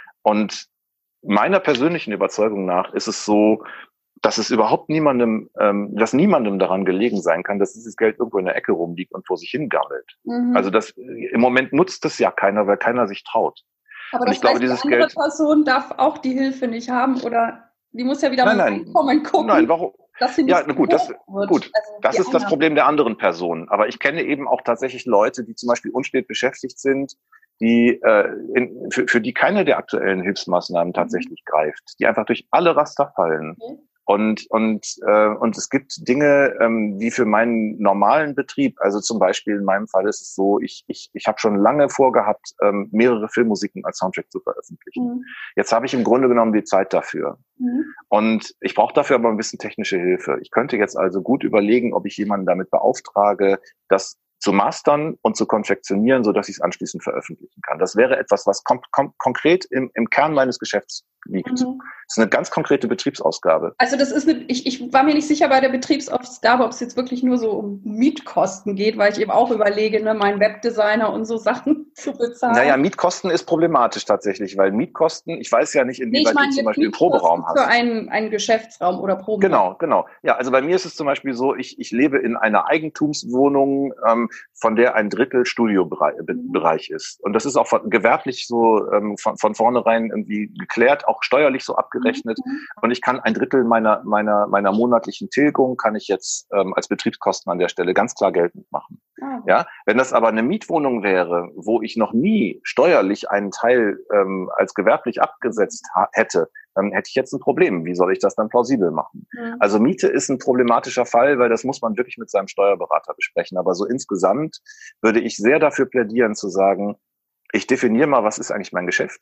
Und meiner persönlichen Überzeugung nach ist es so, dass es überhaupt niemandem, ähm, dass niemandem daran gelegen sein kann, dass dieses Geld irgendwo in der Ecke rumliegt und vor sich hingammelt. Mhm. Also das im Moment nutzt es ja keiner, weil keiner sich traut. Aber und das ich glaube, heißt, dieses die andere Geld, Person darf auch die Hilfe nicht haben oder die muss ja wieder nein, mal nein, Einkommen gucken. Nein, warum? Dass sie nicht ja, gut, das, wird. gut. Also das ist das Problem der anderen Personen. Aber ich kenne eben auch tatsächlich Leute, die zum Beispiel unspät beschäftigt sind, die äh, in, für, für die keine der aktuellen Hilfsmaßnahmen tatsächlich mhm. greift, die einfach durch alle Raster fallen. Okay. Und und äh, und es gibt Dinge, ähm, die für meinen normalen Betrieb, also zum Beispiel in meinem Fall ist es so, ich ich ich habe schon lange vorgehabt, ähm, mehrere Filmmusiken als Soundtrack zu veröffentlichen. Mhm. Jetzt habe ich im Grunde genommen die Zeit dafür. Mhm. Und ich brauche dafür aber ein bisschen technische Hilfe. Ich könnte jetzt also gut überlegen, ob ich jemanden damit beauftrage, das zu mastern und zu konfektionieren, so dass ich es anschließend veröffentlichen kann. Das wäre etwas, was kom- kom- konkret im, im Kern meines Geschäfts liegt. Mhm. Das ist eine ganz konkrete Betriebsausgabe. Also das ist eine, ich, ich war mir nicht sicher bei der Betriebsausgabe, ob es jetzt wirklich nur so um Mietkosten geht, weil ich eben auch überlege, ne, meinen Webdesigner und so Sachen zu bezahlen. Naja, Mietkosten ist problematisch tatsächlich, weil Mietkosten, ich weiß ja nicht, inwieweit nee, ich mein, du zum Beispiel einen Proberaum hast. Für einen, einen Geschäftsraum oder Proberaum. Genau, genau. Ja, also bei mir ist es zum Beispiel so, ich, ich lebe in einer Eigentumswohnung, ähm, von der ein Drittel Studiobereich mhm. ist. Und das ist auch von, gewerblich so ähm, von, von vornherein irgendwie geklärt, auch steuerlich so abgerechnet. Mhm. Und ich kann ein Drittel meiner meiner meiner monatlichen Tilgung kann ich jetzt ähm, als Betriebskosten an der Stelle ganz klar geltend machen. Mhm. Ja, wenn das aber eine Mietwohnung wäre, wo ich noch nie steuerlich einen Teil ähm, als gewerblich abgesetzt ha- hätte, dann hätte ich jetzt ein Problem. Wie soll ich das dann plausibel machen? Mhm. Also Miete ist ein problematischer Fall, weil das muss man wirklich mit seinem Steuerberater besprechen. Aber so insgesamt würde ich sehr dafür plädieren zu sagen, ich definiere mal, was ist eigentlich mein Geschäft?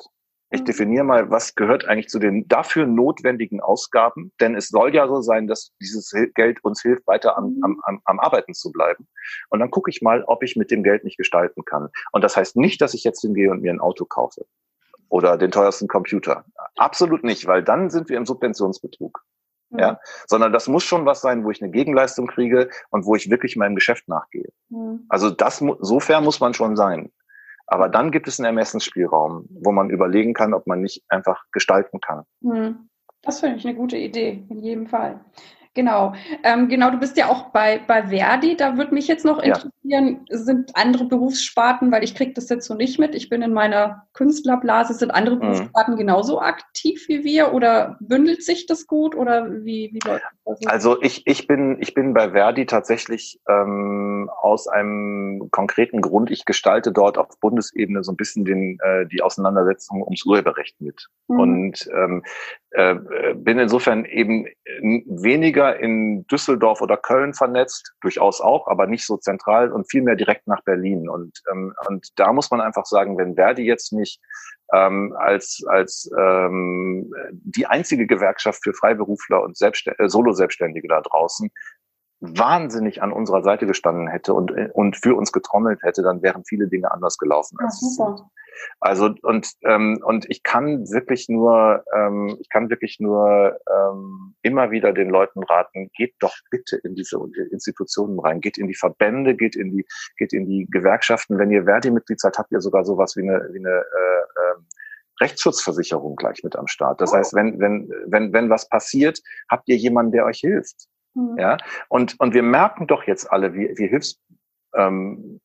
Ich definiere mal, was gehört eigentlich zu den dafür notwendigen Ausgaben, denn es soll ja so sein, dass dieses Geld uns hilft, weiter am, am, am, am Arbeiten zu bleiben. Und dann gucke ich mal, ob ich mit dem Geld nicht gestalten kann. Und das heißt nicht, dass ich jetzt hingehe und mir ein Auto kaufe oder den teuersten Computer. Absolut nicht, weil dann sind wir im Subventionsbetrug. Mhm. Ja, sondern das muss schon was sein, wo ich eine Gegenleistung kriege und wo ich wirklich meinem Geschäft nachgehe. Mhm. Also das, so fair muss man schon sein. Aber dann gibt es einen Ermessensspielraum, wo man überlegen kann, ob man nicht einfach gestalten kann. Das finde ich eine gute Idee, in jedem Fall. Genau. Ähm, genau, du bist ja auch bei, bei Verdi. Da würde mich jetzt noch interessieren, ja. Sind andere Berufssparten, weil ich kriege das jetzt so nicht mit. Ich bin in meiner Künstlerblase. Sind andere Berufssparten mhm. genauso aktiv wie wir oder bündelt sich das gut oder wie, wie läuft das? Also ich, ich bin, ich bin bei Verdi tatsächlich ähm, aus einem konkreten Grund. Ich gestalte dort auf Bundesebene so ein bisschen den, äh, die Auseinandersetzung ums Urheberrecht mit. Mhm. Und ähm, äh, bin insofern eben weniger in Düsseldorf oder Köln vernetzt, durchaus auch, aber nicht so zentral und viel mehr direkt nach Berlin. Und ähm, und da muss man einfach sagen, wenn Verdi jetzt nicht ähm, als als ähm, die einzige Gewerkschaft für Freiberufler und Selbstst- äh, Solo-Selbstständige da draußen wahnsinnig an unserer Seite gestanden hätte und und für uns getrommelt hätte, dann wären viele Dinge anders gelaufen. Als ja, super. Es sind. Also und ähm, und ich kann wirklich nur ähm, ich kann wirklich nur ähm, immer wieder den Leuten raten: Geht doch bitte in diese Institutionen rein, geht in die Verbände, geht in die geht in die Gewerkschaften. Wenn ihr Verdi-Mitglied seid, habt ihr sogar sowas wie eine wie eine äh, äh, Rechtsschutzversicherung gleich mit am Start. Das oh. heißt, wenn wenn wenn wenn was passiert, habt ihr jemanden, der euch hilft. Mhm. Ja, und und wir merken doch jetzt alle, wie wie Hilfs ähm,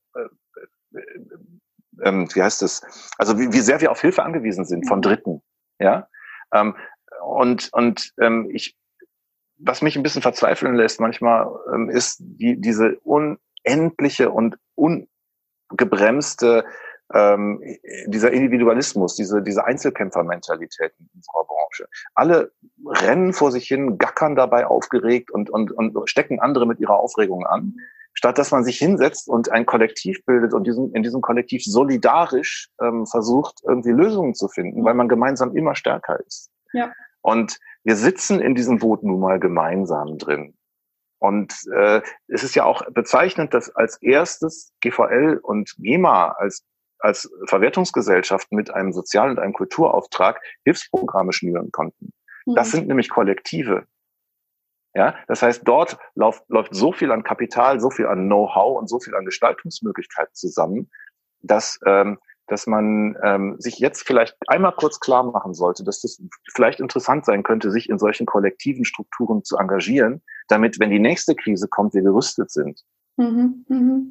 äh, ähm, wie heißt es? Also wie, wie sehr wir auf Hilfe angewiesen sind von Dritten. Ja, ähm, und und ähm, ich, was mich ein bisschen verzweifeln lässt manchmal, ähm, ist die diese unendliche und ungebremste ähm, dieser Individualismus, diese diese Einzelkämpfermentalität in unserer Branche. Alle rennen vor sich hin, gackern dabei aufgeregt und und und stecken andere mit ihrer Aufregung an, statt dass man sich hinsetzt und ein Kollektiv bildet und diesen, in diesem Kollektiv solidarisch ähm, versucht, irgendwie Lösungen zu finden, weil man gemeinsam immer stärker ist. Ja. Und wir sitzen in diesem Boot nun mal gemeinsam drin. Und äh, es ist ja auch bezeichnend, dass als erstes G V L und GEMA als als Verwertungsgesellschaft mit einem Sozial- und einem Kulturauftrag Hilfsprogramme schnüren konnten. Mhm. Das sind nämlich Kollektive. Ja, das heißt, dort läuft, läuft so viel an Kapital, so viel an Know-how und so viel an Gestaltungsmöglichkeiten zusammen, dass ähm, dass man ähm, sich jetzt vielleicht einmal kurz klar machen sollte, dass das vielleicht interessant sein könnte, sich in solchen kollektiven Strukturen zu engagieren, damit, wenn die nächste Krise kommt, wir gerüstet sind. Mhm, mhm.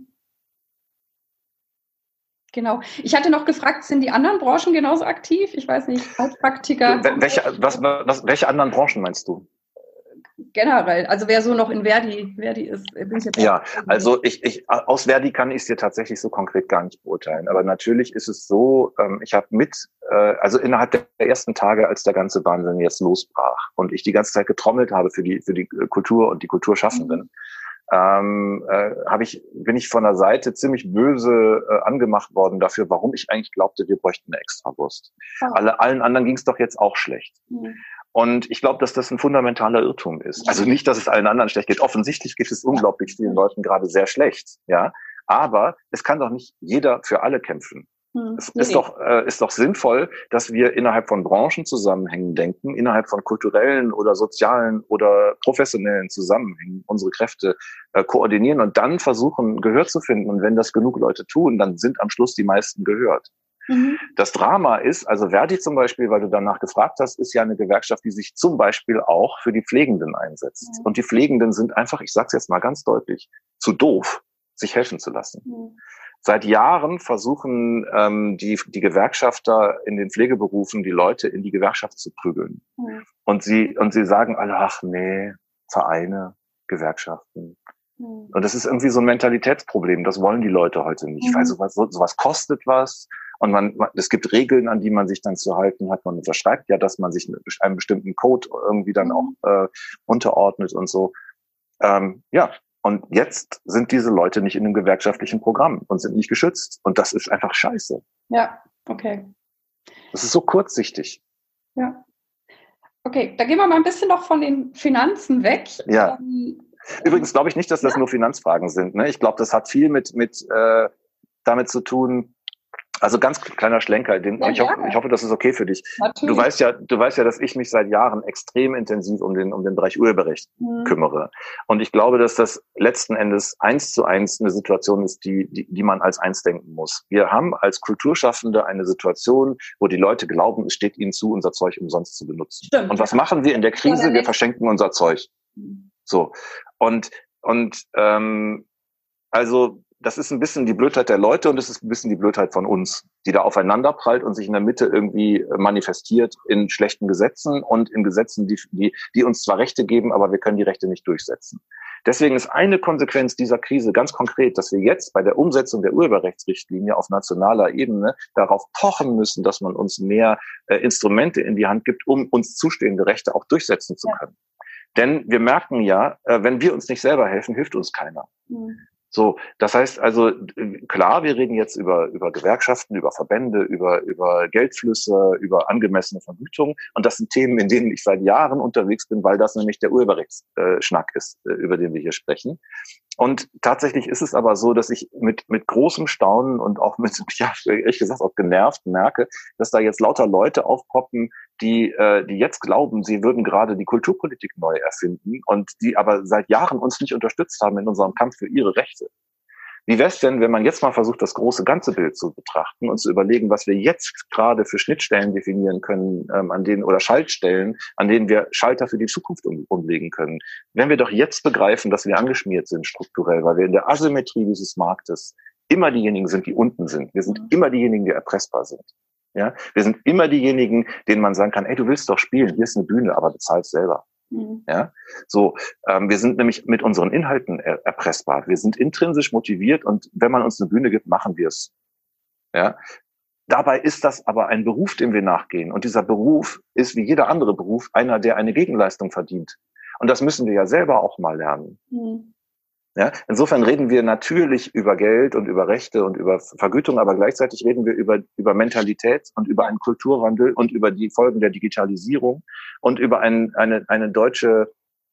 Genau. Ich hatte noch gefragt, sind die anderen Branchen genauso aktiv? Ich weiß nicht, Heilpraktiker. Welche, was, was, welche anderen Branchen meinst du? Generell, also wer so noch in Verdi, Verdi ist. Bin ich jetzt ja, also ich, ich aus Verdi kann ich es dir tatsächlich so konkret gar nicht beurteilen. Aber natürlich ist es so, ähm, ich habe mit, äh, also innerhalb der ersten Tage, als der ganze Wahnsinn jetzt losbrach und ich die ganze Zeit getrommelt habe für die für die Kultur und die Kulturschaffenden, mhm. ähm, äh, habe ich bin ich von der Seite ziemlich böse äh, angemacht worden dafür, warum ich eigentlich glaubte, wir bräuchten eine Extrawurst. Oh. Alle allen anderen ging es doch jetzt auch schlecht. Mhm. Und ich glaube, dass das ein fundamentaler Irrtum ist. Also nicht, dass es allen anderen schlecht geht. Offensichtlich geht es unglaublich vielen Leuten gerade sehr schlecht, ja. Aber es kann doch nicht jeder für alle kämpfen. Hm. Es ist doch, äh, ist doch sinnvoll, dass wir innerhalb von Branchenzusammenhängen denken, innerhalb von kulturellen oder sozialen oder professionellen Zusammenhängen unsere Kräfte äh, koordinieren und dann versuchen, Gehör zu finden. Und wenn das genug Leute tun, dann sind am Schluss die meisten gehört. Mhm. Das Drama ist, also Verdi zum Beispiel, weil du danach gefragt hast, ist ja eine Gewerkschaft, die sich zum Beispiel auch für die Pflegenden einsetzt. Mhm. Und die Pflegenden sind einfach, ich sag's jetzt mal ganz deutlich, zu doof, sich helfen zu lassen. Mhm. Seit Jahren versuchen ähm, die, die Gewerkschafter in den Pflegeberufen, die Leute in die Gewerkschaft zu prügeln. Mhm. Und sie, und sie sagen alle, ach nee, Vereine, Gewerkschaften. Mhm. Und das ist irgendwie so ein Mentalitätsproblem. Das wollen die Leute heute nicht, mhm. weil sowas, sowas kostet was. Und man, man, es gibt Regeln, an die man sich dann zu halten hat. Man unterschreibt ja, dass man sich einem bestimmten Code irgendwie dann auch äh, unterordnet und so. Ähm, ja, und jetzt sind diese Leute nicht in einem gewerkschaftlichen Programm und sind nicht geschützt. Und das ist einfach scheiße. Ja, okay. Das ist so kurzsichtig. Ja. Okay, da gehen wir mal ein bisschen noch von den Finanzen weg. Ja. Ähm, Übrigens glaube ich nicht, dass das ja. nur Finanzfragen sind. Ne? Ich glaube, das hat viel mit, mit äh, damit zu tun. Also ganz kleiner Schlenker, den, Ja, ich, hoffe, ich hoffe, das ist okay für dich. Natürlich. Du weißt ja, du weißt ja, dass ich mich seit Jahren extrem intensiv um den, um den Bereich Urheberrecht mhm. kümmere. Und ich glaube, dass das letzten Endes eins zu eins eine Situation ist, die, die, die man als eins denken muss. Wir haben als Kulturschaffende eine Situation, wo die Leute glauben, es steht ihnen zu, unser Zeug umsonst zu benutzen. Stimmt, und was ja. machen wir in der Krise? Wir verschenken unser Zeug. Mhm. So. Und, und, ähm, also, das ist ein bisschen die Blödheit der Leute und es ist ein bisschen die Blödheit von uns, die da aufeinander prallt und sich in der Mitte irgendwie manifestiert in schlechten Gesetzen und in Gesetzen, die, die, die uns zwar Rechte geben, aber wir können die Rechte nicht durchsetzen. Deswegen ist eine Konsequenz dieser Krise ganz konkret, dass wir jetzt bei der Umsetzung der Urheberrechtsrichtlinie auf nationaler Ebene darauf pochen müssen, dass man uns mehr äh, Instrumente in die Hand gibt, um uns zustehende Rechte auch durchsetzen zu können. Ja. Denn wir merken ja, äh, wenn wir uns nicht selber helfen, hilft uns keiner. Mhm. So, das heißt also, klar, wir reden jetzt über, über Gewerkschaften, über Verbände, über, über Geldflüsse, über angemessene Vergütung. Und das sind Themen, in denen ich seit Jahren unterwegs bin, weil das nämlich der Urheberrechtsschnack ist, über den wir hier sprechen. Und tatsächlich ist es aber so, dass ich mit, mit großem Staunen und auch mit, ja, ehrlich gesagt auch genervt merke, dass da jetzt lauter Leute aufpoppen, die, äh, die jetzt glauben, sie würden gerade die Kulturpolitik neu erfinden und die aber seit Jahren uns nicht unterstützt haben in unserem Kampf für ihre Rechte. Wie wäre es denn, wenn man jetzt mal versucht, das große ganze Bild zu betrachten und zu überlegen, was wir jetzt gerade für Schnittstellen definieren können, ähm, an denen oder Schaltstellen, an denen wir Schalter für die Zukunft um, umlegen können. Wenn wir doch jetzt begreifen, dass wir angeschmiert sind strukturell, weil wir in der Asymmetrie dieses Marktes immer diejenigen sind, die unten sind. Wir sind immer diejenigen, die erpressbar sind. Ja, wir sind immer diejenigen, denen man sagen kann, ey, du willst doch spielen, hier ist eine Bühne, aber bezahlst selber. Mhm. Ja, so, ähm, wir sind nämlich mit unseren Inhalten er- erpressbar. Wir sind intrinsisch motiviert und wenn man uns eine Bühne gibt, machen wir es. Ja, dabei ist das aber ein Beruf, dem wir nachgehen. Und dieser Beruf ist wie jeder andere Beruf einer, der eine Gegenleistung verdient. Und das müssen wir ja selber auch mal lernen. Mhm. Ja, insofern reden wir natürlich über Geld und über Rechte und über Vergütung, aber gleichzeitig reden wir über, über Mentalität und über einen Kulturwandel und über die Folgen der Digitalisierung und über ein, eine, eine deutsche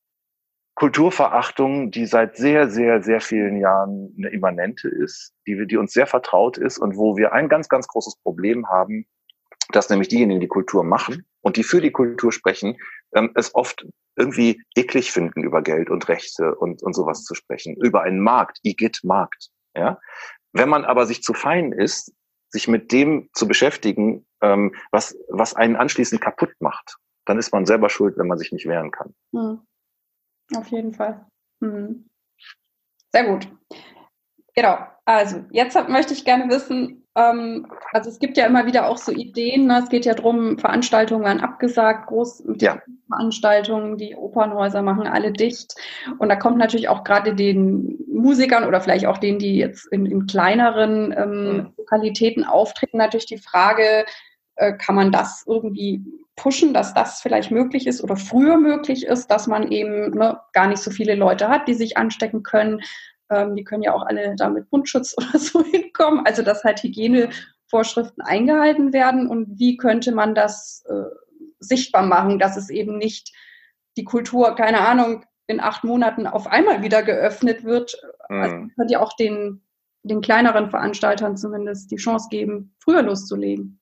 Kulturverachtung, die seit sehr, sehr, sehr vielen Jahren eine immanente ist, die, die uns sehr vertraut ist und wo wir ein ganz, ganz großes Problem haben, dass nämlich diejenigen, die Kultur machen und die für die Kultur sprechen, ähm, es oft irgendwie eklig finden, über Geld und Rechte und, und sowas zu sprechen, über einen Markt, Igitt-Markt. Ja? Wenn man aber sich zu fein ist, sich mit dem zu beschäftigen, ähm, was, was einen anschließend kaputt macht, dann ist man selber schuld, wenn man sich nicht wehren kann. Hm. Auf jeden Fall. Hm. Sehr gut. Genau, also jetzt hab, möchte ich gerne wissen, ähm, also es gibt ja immer wieder auch so Ideen, ne? Es geht ja darum, Veranstaltungen werden abgesagt, Großveranstaltungen, ja. Die Opernhäuser machen alle dicht und da kommt natürlich auch gerade den Musikern oder vielleicht auch denen, die jetzt in, in kleineren ähm, mhm. Lokalitäten auftreten, natürlich die Frage, äh, kann man das irgendwie pushen, dass das vielleicht möglich ist oder früher möglich ist, dass man eben ne, gar nicht so viele Leute hat, die sich anstecken können. Ähm, die können ja auch alle da mit Mundschutz oder so hinkommen. Also dass halt Hygienevorschriften eingehalten werden. Und wie könnte man das äh, sichtbar machen, dass es eben nicht die Kultur, keine Ahnung, in acht Monaten auf einmal wieder geöffnet wird. Mhm. Also man könnte ja auch den, den kleineren Veranstaltern zumindest die Chance geben, früher loszulegen.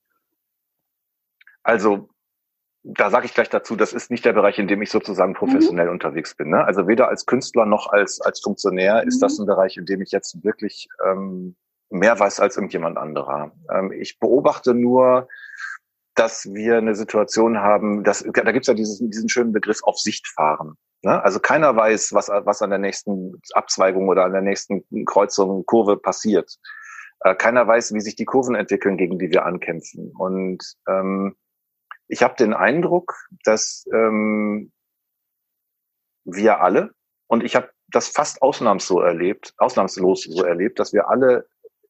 Also da sage ich gleich dazu, das ist nicht der Bereich, in dem ich sozusagen professionell mhm. unterwegs bin. Ne? Also weder als Künstler noch als als Funktionär mhm. ist das ein Bereich, in dem ich jetzt wirklich ähm, mehr weiß als irgendjemand anderer. Ähm, ich beobachte nur, dass wir eine Situation haben, dass, da gibt es ja dieses, diesen schönen Begriff auf Sicht fahren. Ne? Also keiner weiß, was, was an der nächsten Abzweigung oder an der nächsten Kreuzung, Kurve passiert. Äh, keiner weiß, wie sich die Kurven entwickeln, gegen die wir ankämpfen. Und ähm, ich habe den Eindruck, dass ähm, wir alle, und ich habe das fast ausnahmslos so erlebt, ausnahmslos so erlebt, dass wir alle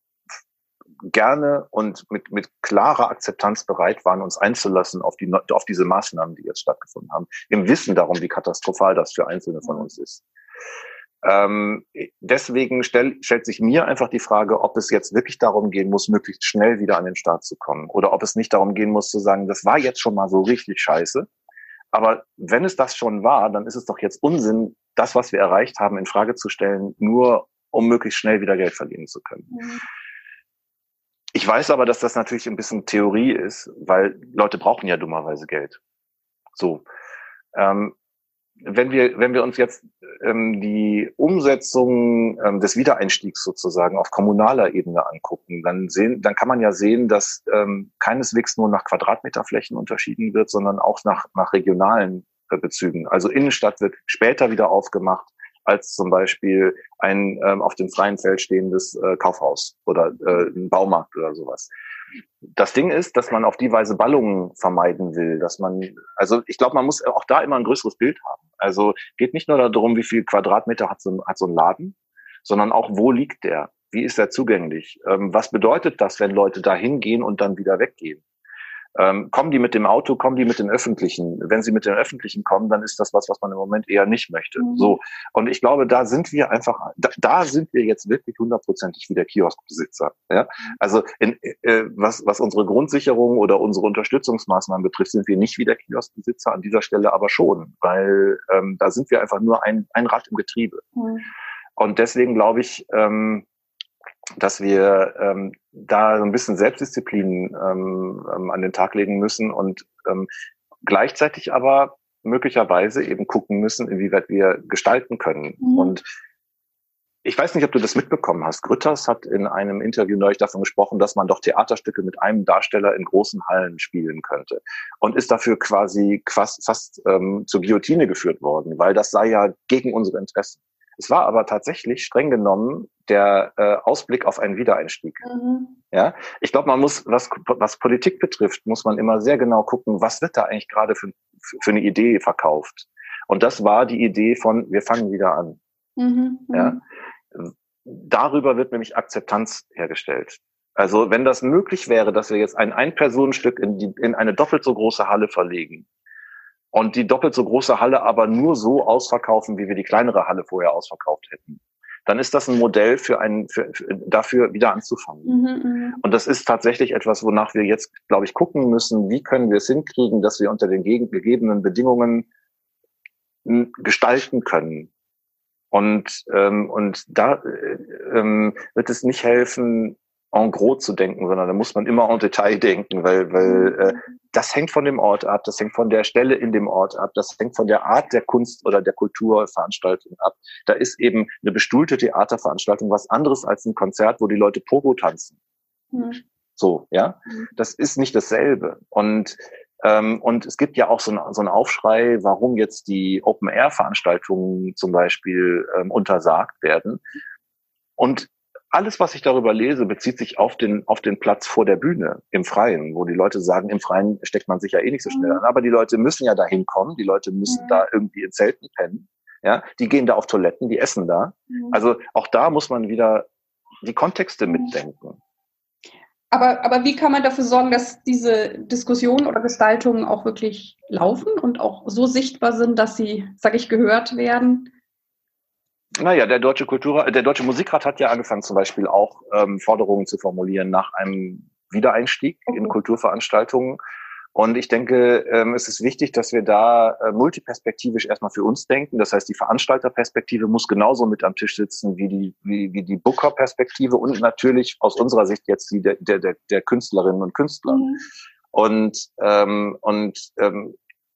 gerne und mit mit klarer Akzeptanz bereit waren, uns einzulassen auf die auf diese Maßnahmen, die jetzt stattgefunden haben, im Wissen darum, wie katastrophal das für Einzelne von uns ist. Ähm, deswegen stell, stellt sich mir einfach die Frage, ob es jetzt wirklich darum gehen muss, möglichst schnell wieder an den Start zu kommen. Oder ob es nicht darum gehen muss, zu sagen, das war jetzt schon mal so richtig scheiße. Aber wenn es das schon war, dann ist es doch jetzt Unsinn, das, was wir erreicht haben, in Frage zu stellen, nur um möglichst schnell wieder Geld verdienen zu können. Mhm. Ich weiß aber, dass das natürlich ein bisschen Theorie ist, weil Leute brauchen ja dummerweise Geld. So. Ähm, wenn wir, wenn wir uns jetzt ähm, die Umsetzung ähm, des Wiedereinstiegs sozusagen auf kommunaler Ebene angucken, dann sehen, dann kann man ja sehen, dass ähm, keineswegs nur nach Quadratmeterflächen unterschieden wird, sondern auch nach, nach regionalen äh, Bezügen. Also Innenstadt wird später wieder aufgemacht als zum Beispiel ein ähm, auf dem freien Feld stehendes äh, Kaufhaus oder äh, ein Baumarkt oder sowas. Das Ding ist, dass man auf die Weise Ballungen vermeiden will, dass man, also ich glaube, man muss auch da immer ein größeres Bild haben. Also geht nicht nur darum, wie viel Quadratmeter hat so ein, hat so ein Laden, sondern auch, wo liegt der? Wie ist er zugänglich? Ähm, was bedeutet das, wenn Leute da hingehen und dann wieder weggehen? Ähm, kommen die mit dem Auto, kommen die mit dem Öffentlichen? Wenn sie mit dem Öffentlichen kommen, dann ist das was, was man im Moment eher nicht möchte. Mhm. So. Und ich glaube, da sind wir einfach, da, da sind wir jetzt wirklich hundertprozentig wieder Kioskbesitzer. Ja? Also, in, äh, was, was unsere Grundsicherung oder unsere Unterstützungsmaßnahmen betrifft, sind wir nicht wieder Kioskbesitzer, an dieser Stelle aber schon, weil ähm, da sind wir einfach nur ein, ein Rad im Getriebe. Mhm. Und deswegen glaube ich, ähm, dass wir ähm, da so ein bisschen Selbstdisziplin ähm, ähm, an den Tag legen müssen und ähm, gleichzeitig aber möglicherweise eben gucken müssen, inwieweit wir gestalten können. Mhm. Und ich weiß nicht, ob du das mitbekommen hast. Grütters hat in einem Interview neulich davon gesprochen, dass man doch Theaterstücke mit einem Darsteller in großen Hallen spielen könnte. Und ist dafür quasi fast, fast ähm, zur Guillotine geführt worden, weil das sei ja gegen unsere Interessen. Es war aber tatsächlich streng genommen der äh, Ausblick auf einen Wiedereinstieg. Mhm. Ja, ich glaube, man muss, was, was Politik betrifft, muss man immer sehr genau gucken, was wird da eigentlich gerade für, für eine Idee verkauft. Und das war die Idee von, wir fangen wieder an. Mhm. Ja, darüber wird nämlich Akzeptanz hergestellt. Also wenn das möglich wäre, dass wir jetzt ein Ein-Personen-Stück in, die, in eine doppelt so große Halle verlegen, und die doppelt so große Halle aber nur so ausverkaufen, wie wir die kleinere Halle vorher ausverkauft hätten, dann ist das ein Modell für einen, für, für, dafür wieder anzufangen. Mhm, und das ist tatsächlich etwas, wonach wir jetzt, glaube ich, gucken müssen, wie können wir es hinkriegen, dass wir unter den gegebenen Bedingungen gestalten können. Und, ähm, und da ähm, wird es nicht helfen, en gros zu denken, sondern da muss man immer en Detail denken, weil, weil äh, das hängt von dem Ort ab, das hängt von der Stelle in dem Ort ab, das hängt von der Art der Kunst oder der Kulturveranstaltung ab. Da ist eben eine bestuhlte Theaterveranstaltung was anderes als ein Konzert, wo die Leute Pogo tanzen. Mhm. So, ja, das ist nicht dasselbe. Und ähm, und es gibt ja auch so, ein, so einen Aufschrei, warum jetzt die Open-Air-Veranstaltungen zum Beispiel ähm, untersagt werden. Und alles, was ich darüber lese, bezieht sich auf den, auf den Platz vor der Bühne im Freien, wo die Leute sagen, im Freien steckt man sich ja eh nicht so schnell an. Aber die Leute müssen ja dahin kommen, die Leute müssen mhm. da irgendwie in Zelten pennen. Ja, die gehen da auf Toiletten, die essen da. Mhm. Also auch da muss man wieder die Kontexte mhm. mitdenken. Aber, aber wie kann man dafür sorgen, dass diese Diskussionen oder Gestaltungen auch wirklich laufen und auch so sichtbar sind, dass sie, sag ich, gehört werden? Naja, der Deutsche Kultur, der Deutsche Musikrat hat ja angefangen, zum Beispiel auch ähm, Forderungen zu formulieren nach einem Wiedereinstieg okay. in Kulturveranstaltungen. Und ich denke, ähm, es ist wichtig, dass wir da äh, multiperspektivisch erstmal für uns denken. Das heißt, die Veranstalterperspektive muss genauso mit am Tisch sitzen wie die wie, wie die Booker-Perspektive und natürlich aus unserer Sicht jetzt die der der, der Künstlerinnen und Künstler. Mhm. Und ähm, und ähm,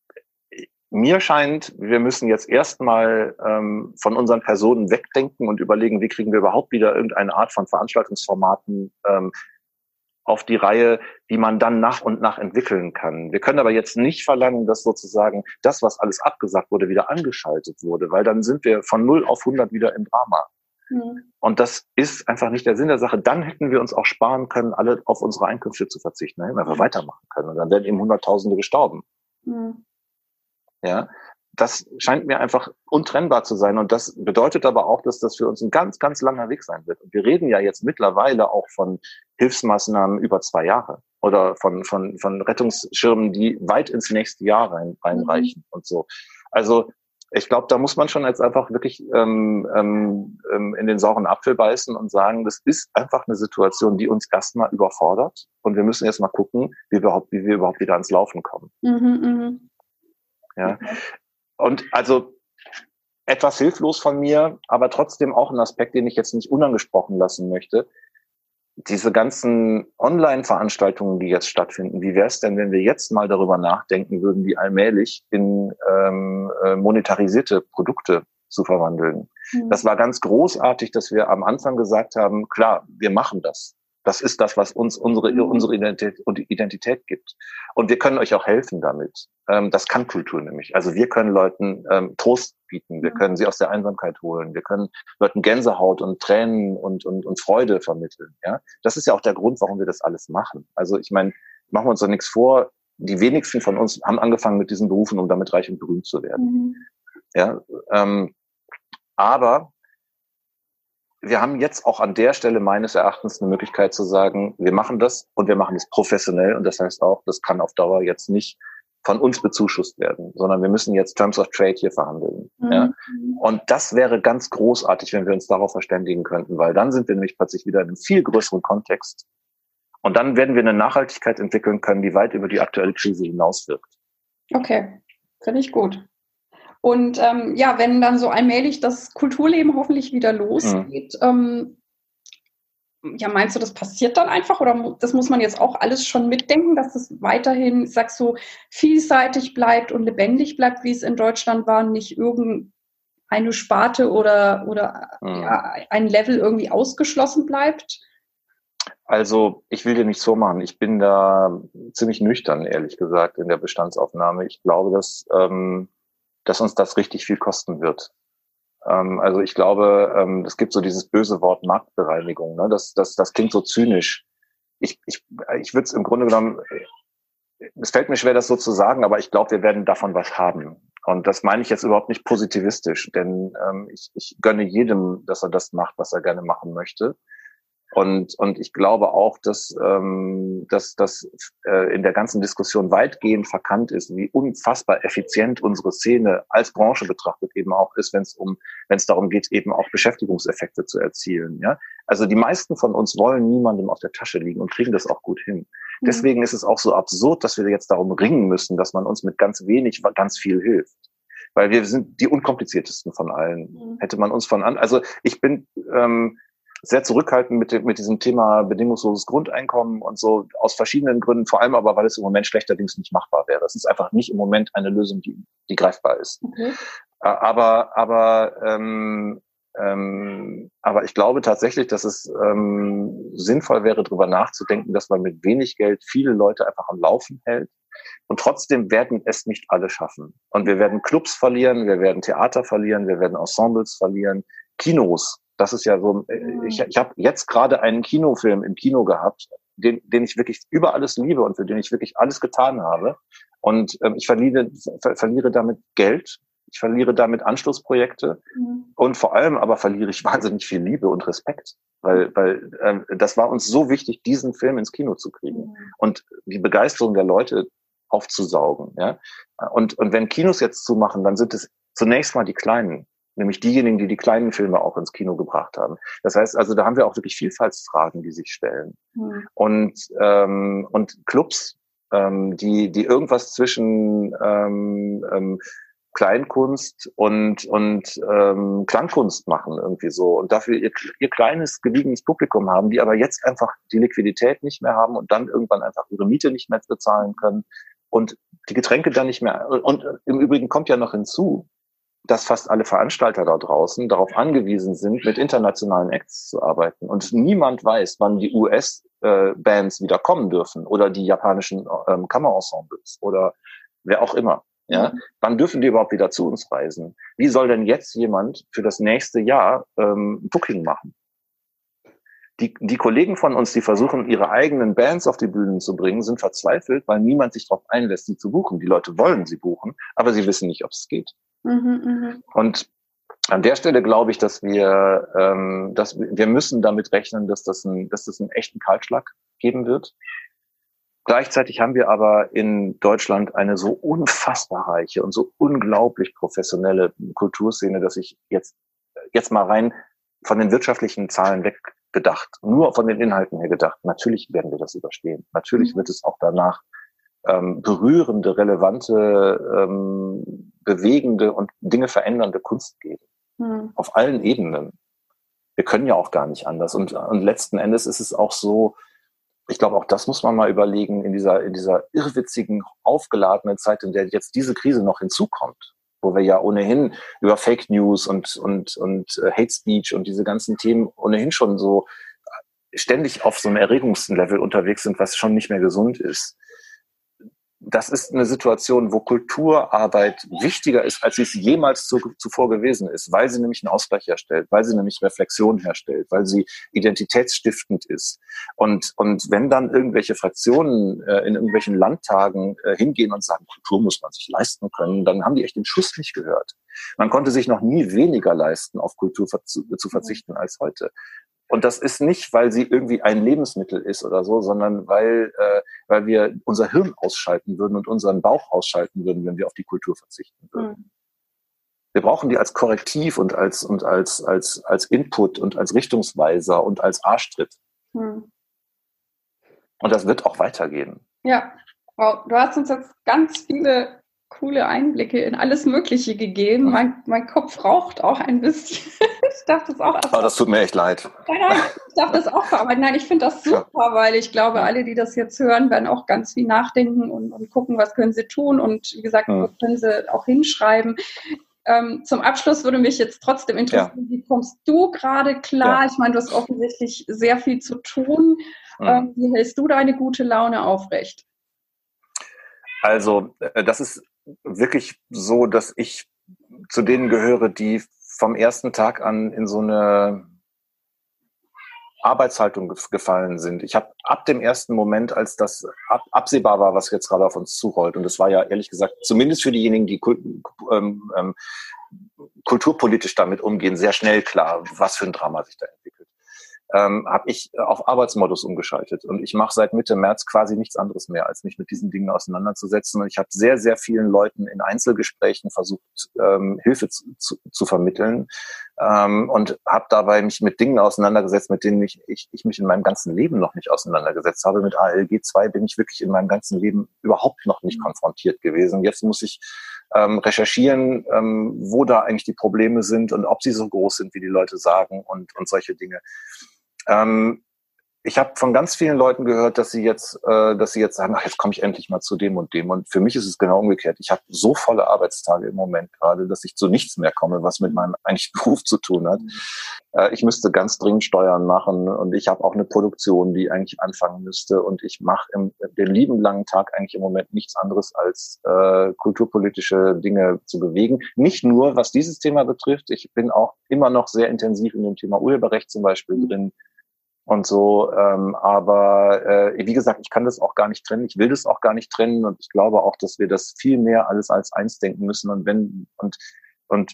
mir scheint, wir müssen jetzt erstmal ähm, von unseren Personen wegdenken und überlegen, wie kriegen wir überhaupt wieder irgendeine Art von Veranstaltungsformaten ähm, auf die Reihe, die man dann nach und nach entwickeln kann. Wir können aber jetzt nicht verlangen, dass sozusagen das, was alles abgesagt wurde, wieder angeschaltet wurde, weil dann sind wir von null auf hundert wieder im Drama. Mhm. Und das ist einfach nicht der Sinn der Sache. Dann hätten wir uns auch sparen können, alle auf unsere Einkünfte zu verzichten, ne? Weil wir weitermachen können. Und dann werden eben Hunderttausende gestorben. Mhm. Ja, das scheint mir einfach untrennbar zu sein. Und das bedeutet aber auch, dass das für uns ein ganz, ganz langer Weg sein wird. Und wir reden ja jetzt mittlerweile auch von Hilfsmaßnahmen über zwei Jahre oder von, von, von Rettungsschirmen, die weit ins nächste Jahr rein, reinreichen mhm. und so. Also Ich glaube, da muss man schon jetzt einfach wirklich ähm, ähm, in den sauren Apfel beißen und sagen, das ist einfach eine Situation, die uns erstmal überfordert. Und wir müssen jetzt mal gucken, wie wir überhaupt, wie wir überhaupt wieder ans Laufen kommen. Mhm, mh. Ja. Und also etwas hilflos von mir, aber trotzdem auch ein Aspekt, den ich jetzt nicht unangesprochen lassen möchte. Diese ganzen Online-Veranstaltungen, die jetzt stattfinden, wie wäre es denn, wenn wir jetzt mal darüber nachdenken würden, die allmählich in ähm, monetarisierte Produkte zu verwandeln? Mhm. Das war ganz großartig, dass wir am Anfang gesagt haben, klar, wir machen das. Das ist das, was uns unsere, mhm. unsere Identität, Identität gibt. Und wir können euch auch helfen damit. Ähm, das kann Kultur nämlich. Also wir können Leuten ähm, Trost bieten. Wir können sie aus der Einsamkeit holen. Wir können Leuten Gänsehaut und Tränen und, und, und Freude vermitteln. Ja, das ist ja auch der Grund, warum wir das alles machen. Also ich meine, machen wir uns doch nichts vor. Die wenigsten von uns haben angefangen mit diesen Berufen, um damit reich und berühmt zu werden. Mhm. Ja, ähm, aber wir haben jetzt auch an der Stelle meines Erachtens eine Möglichkeit zu sagen, wir machen das und wir machen es professionell. Und das heißt auch, das kann auf Dauer jetzt nicht von uns bezuschusst werden, sondern wir müssen jetzt Terms of Trade hier verhandeln. Mhm. Ja? Und das wäre ganz großartig, wenn wir uns darauf verständigen könnten, weil dann sind wir nämlich plötzlich wieder in einem viel größeren Kontext. Und dann werden wir eine Nachhaltigkeit entwickeln können, die weit über die aktuelle Krise hinauswirkt. Okay, finde ich gut. Und ähm, ja, wenn dann so allmählich das Kulturleben hoffentlich wieder losgeht, mhm. ähm, ja, meinst du, das passiert dann einfach oder das muss man jetzt auch alles schon mitdenken, dass es weiterhin, sagst du, vielseitig bleibt und lebendig bleibt, wie es in Deutschland war, nicht irgendeine Sparte oder, oder mhm. ja, ein Level irgendwie ausgeschlossen bleibt? Also ich will dir nicht so machen. Ich bin da ziemlich nüchtern, ehrlich gesagt, in der Bestandsaufnahme. Ich glaube, dass ähm, dass uns das richtig viel kosten wird. Ähm, also ich glaube, ähm, es gibt so dieses böse Wort Marktbereinigung. Ne? Das, das, das klingt so zynisch. Ich, ich, ich würde es im Grunde genommen, es fällt mir schwer, das so zu sagen, aber ich glaube, wir werden davon was haben. Und das meine ich jetzt überhaupt nicht positivistisch, denn ähm, ich, ich gönne jedem, dass er das macht, was er gerne machen möchte. Und, und ich glaube auch, dass, ähm, dass das äh, in der ganzen Diskussion weitgehend verkannt ist, wie unfassbar effizient unsere Szene als Branche betrachtet eben auch ist, wenn es um, wenn es darum geht, eben auch Beschäftigungseffekte zu erzielen. Ja, also die meisten von uns wollen niemandem auf der Tasche liegen und kriegen das auch gut hin. Mhm. Deswegen ist es auch so absurd, dass wir jetzt darum ringen müssen, dass man uns mit ganz wenig ganz viel hilft. Weil wir sind die unkompliziertesten von allen. Mhm. Hätte man uns von an, also ich bin ähm, sehr zurückhaltend mit, dem, mit diesem Thema bedingungsloses Grundeinkommen und so aus verschiedenen Gründen, vor allem aber, weil es im Moment schlechterdings nicht machbar wäre. Es ist einfach nicht im Moment eine Lösung, die, die greifbar ist. Okay. Aber, aber, ähm, ähm, aber ich glaube tatsächlich, dass es ähm, sinnvoll wäre, darüber nachzudenken, dass man mit wenig Geld viele Leute einfach am Laufen hält. Und trotzdem werden es nicht alle schaffen. Und wir werden Clubs verlieren, wir werden Theater verlieren, wir werden Ensembles verlieren, Kinos. Das ist ja so, ich, ich habe jetzt gerade einen Kinofilm im Kino gehabt, den, den ich wirklich über alles liebe und für den ich wirklich alles getan habe. Und ähm, ich verliere, ver, verliere damit Geld, ich verliere damit Anschlussprojekte mhm. und vor allem aber verliere ich wahnsinnig viel Liebe und Respekt, weil, weil ähm, das war uns so wichtig, diesen Film ins Kino zu kriegen mhm. und die Begeisterung der Leute aufzusaugen. Ja? Und, und wenn Kinos jetzt zumachen, dann sind es zunächst mal die Kleinen, nämlich diejenigen, die die kleinen Filme auch ins Kino gebracht haben. Das heißt also, da haben wir auch wirklich Vielfaltsfragen, die sich stellen. Mhm. Und ähm, und Clubs, ähm, die die irgendwas zwischen ähm, ähm, Kleinkunst und und ähm, Klangkunst machen irgendwie so und dafür ihr, ihr kleines gediegenes Publikum haben, die aber jetzt einfach die Liquidität nicht mehr haben und dann irgendwann einfach ihre Miete nicht mehr bezahlen können und die Getränke dann nicht mehr. Und im Übrigen kommt ja noch hinzu, dass fast alle Veranstalter da draußen darauf angewiesen sind, mit internationalen Acts zu arbeiten. Und niemand weiß, wann die U S-Bands wieder kommen dürfen oder die japanischen ähm, Kammerensembles oder wer auch immer. Ja, mhm. Wann dürfen die überhaupt wieder zu uns reisen? Wie soll denn jetzt jemand für das nächste Jahr ähm, Booking machen? Die, die Kollegen von uns, die versuchen, ihre eigenen Bands auf die Bühnen zu bringen, sind verzweifelt, weil niemand sich darauf einlässt, sie zu buchen. Die Leute wollen sie buchen, aber sie wissen nicht, ob es geht. Mhm, mh. Und an der Stelle glaube ich, dass wir, ähm, dass wir, wir müssen damit rechnen, dass das, ein, dass das einen echten Kahlschlag geben wird. Gleichzeitig haben wir aber in Deutschland eine so unfassbar reiche und so unglaublich professionelle Kulturszene, dass ich jetzt, jetzt mal rein von den wirtschaftlichen Zahlen weg gedacht, nur von den Inhalten her gedacht, natürlich werden wir das überstehen. Natürlich mhm. wird es auch danach ähm, berührende, relevante, ähm, bewegende und Dinge verändernde Kunst geben. Mhm. Auf allen Ebenen. Wir können ja auch gar nicht anders. Und, und letzten Endes ist es auch so, ich glaube, auch das muss man mal überlegen in dieser, in dieser irrwitzigen, aufgeladenen Zeit, in der jetzt diese Krise noch hinzukommt, wo wir ja ohnehin über Fake News und, und, und Hate Speech und diese ganzen Themen ohnehin schon so ständig auf so einem Erregungslevel unterwegs sind, was schon nicht mehr gesund ist. Das ist eine Situation, wo Kulturarbeit wichtiger ist, als sie es jemals zu, zuvor gewesen ist, weil sie nämlich einen Ausgleich herstellt, weil sie nämlich Reflexion herstellt, weil sie identitätsstiftend ist. Und, und wenn dann irgendwelche Fraktionen äh, in irgendwelchen Landtagen äh, hingehen und sagen, Kultur muss man sich leisten können, dann haben die echt den Schuss nicht gehört. Man konnte sich noch nie weniger leisten, auf Kultur zu, zu verzichten als heute. Und das ist nicht, weil sie irgendwie ein Lebensmittel ist oder so, sondern weil, äh, weil wir unser Hirn ausschalten würden und unseren Bauch ausschalten würden, wenn wir auf die Kultur verzichten würden. Mhm. Wir brauchen die als Korrektiv und als, und als, als, als Input und als Richtungsweiser und als Arschtritt. Mhm. Und das wird auch weitergehen. Ja, wow. Du hast uns jetzt ganz viele coole Einblicke in alles Mögliche gegeben. Mhm. Mein, mein Kopf raucht auch ein bisschen. Ich darf das auch. Aber das tut mir echt leid. Nein, nein, ich darf das auch verarbeiten. Nein, ich finde das super, ja. Weil ich glaube, alle, die das jetzt hören, werden auch ganz viel nachdenken und, und gucken, was können sie tun und wie gesagt, mhm. was können sie auch hinschreiben. Ähm, zum Abschluss würde mich jetzt trotzdem interessieren, ja. Wie kommst du gerade klar? Ja. Ich meine, du hast offensichtlich sehr viel zu tun. Mhm. Ähm, wie hältst du deine gute Laune aufrecht? Also, das ist wirklich so, dass ich zu denen gehöre, die vom ersten Tag an in so eine Arbeitshaltung gefallen sind. Ich habe ab dem ersten Moment, als das ab, absehbar war, was jetzt gerade auf uns zurollt, und das war ja ehrlich gesagt, zumindest für diejenigen, die ähm, ähm, kulturpolitisch damit umgehen, sehr schnell klar, was für ein Drama sich da entwickelt. Ähm, habe ich auf Arbeitsmodus umgeschaltet und ich mache seit Mitte März quasi nichts anderes mehr, als mich mit diesen Dingen auseinanderzusetzen. Und ich habe sehr, sehr vielen Leuten in Einzelgesprächen versucht, ähm, Hilfe zu, zu, zu vermitteln ähm, und habe dabei mich mit Dingen auseinandergesetzt, mit denen ich, ich, ich mich in meinem ganzen Leben noch nicht auseinandergesetzt habe. Mit A L G zwei bin ich wirklich in meinem ganzen Leben überhaupt noch nicht konfrontiert gewesen. Jetzt muss ich ähm, recherchieren, ähm, wo da eigentlich die Probleme sind und ob sie so groß sind, wie die Leute sagen und, und solche Dinge. Ähm, ich habe von ganz vielen Leuten gehört, dass sie jetzt, äh, dass sie jetzt sagen, ach, jetzt komme ich endlich mal zu dem und dem. Und für mich ist es genau umgekehrt. Ich habe so volle Arbeitstage im Moment gerade, dass ich zu nichts mehr komme, was mit meinem eigentlichen Beruf zu tun hat. Äh, ich müsste ganz dringend Steuern machen und ich habe auch eine Produktion, die eigentlich anfangen müsste. Und ich mache den lieben langen Tag eigentlich im Moment nichts anderes, als äh, kulturpolitische Dinge zu bewegen. Nicht nur, was dieses Thema betrifft. Ich bin auch immer noch sehr intensiv in dem Thema Urheberrecht zum Beispiel mhm. drin. Und so, ähm, aber äh, wie gesagt, ich kann das auch gar nicht trennen, ich will das auch gar nicht trennen und ich glaube auch, dass wir das viel mehr alles als eins denken müssen und wenn und und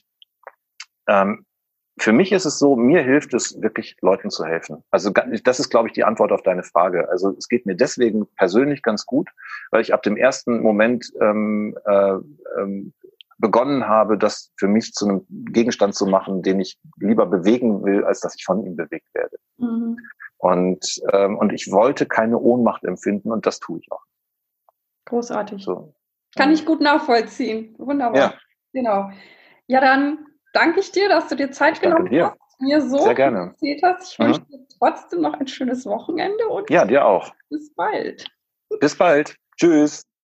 ähm, für mich ist es so, mir hilft es wirklich, Leuten zu helfen. Also das ist, glaube ich, die Antwort auf deine Frage. Also es geht mir deswegen persönlich ganz gut, weil ich ab dem ersten Moment ähm, äh, ähm, begonnen habe, das für mich zu einem Gegenstand zu machen, den ich lieber bewegen will, als dass ich von ihm bewegt werde. Mhm. Und, ähm, und ich wollte keine Ohnmacht empfinden und das tue ich auch. Großartig. So. Kann ich gut nachvollziehen. Wunderbar. Ja. Genau. Ja, dann danke ich dir, dass du dir Zeit ich genommen dir. hast, mir so Sehr gerne. erzählt hast. Ich mhm. wünsche dir trotzdem noch ein schönes Wochenende und ja, dir auch. Bis bald. Bis bald. Tschüss.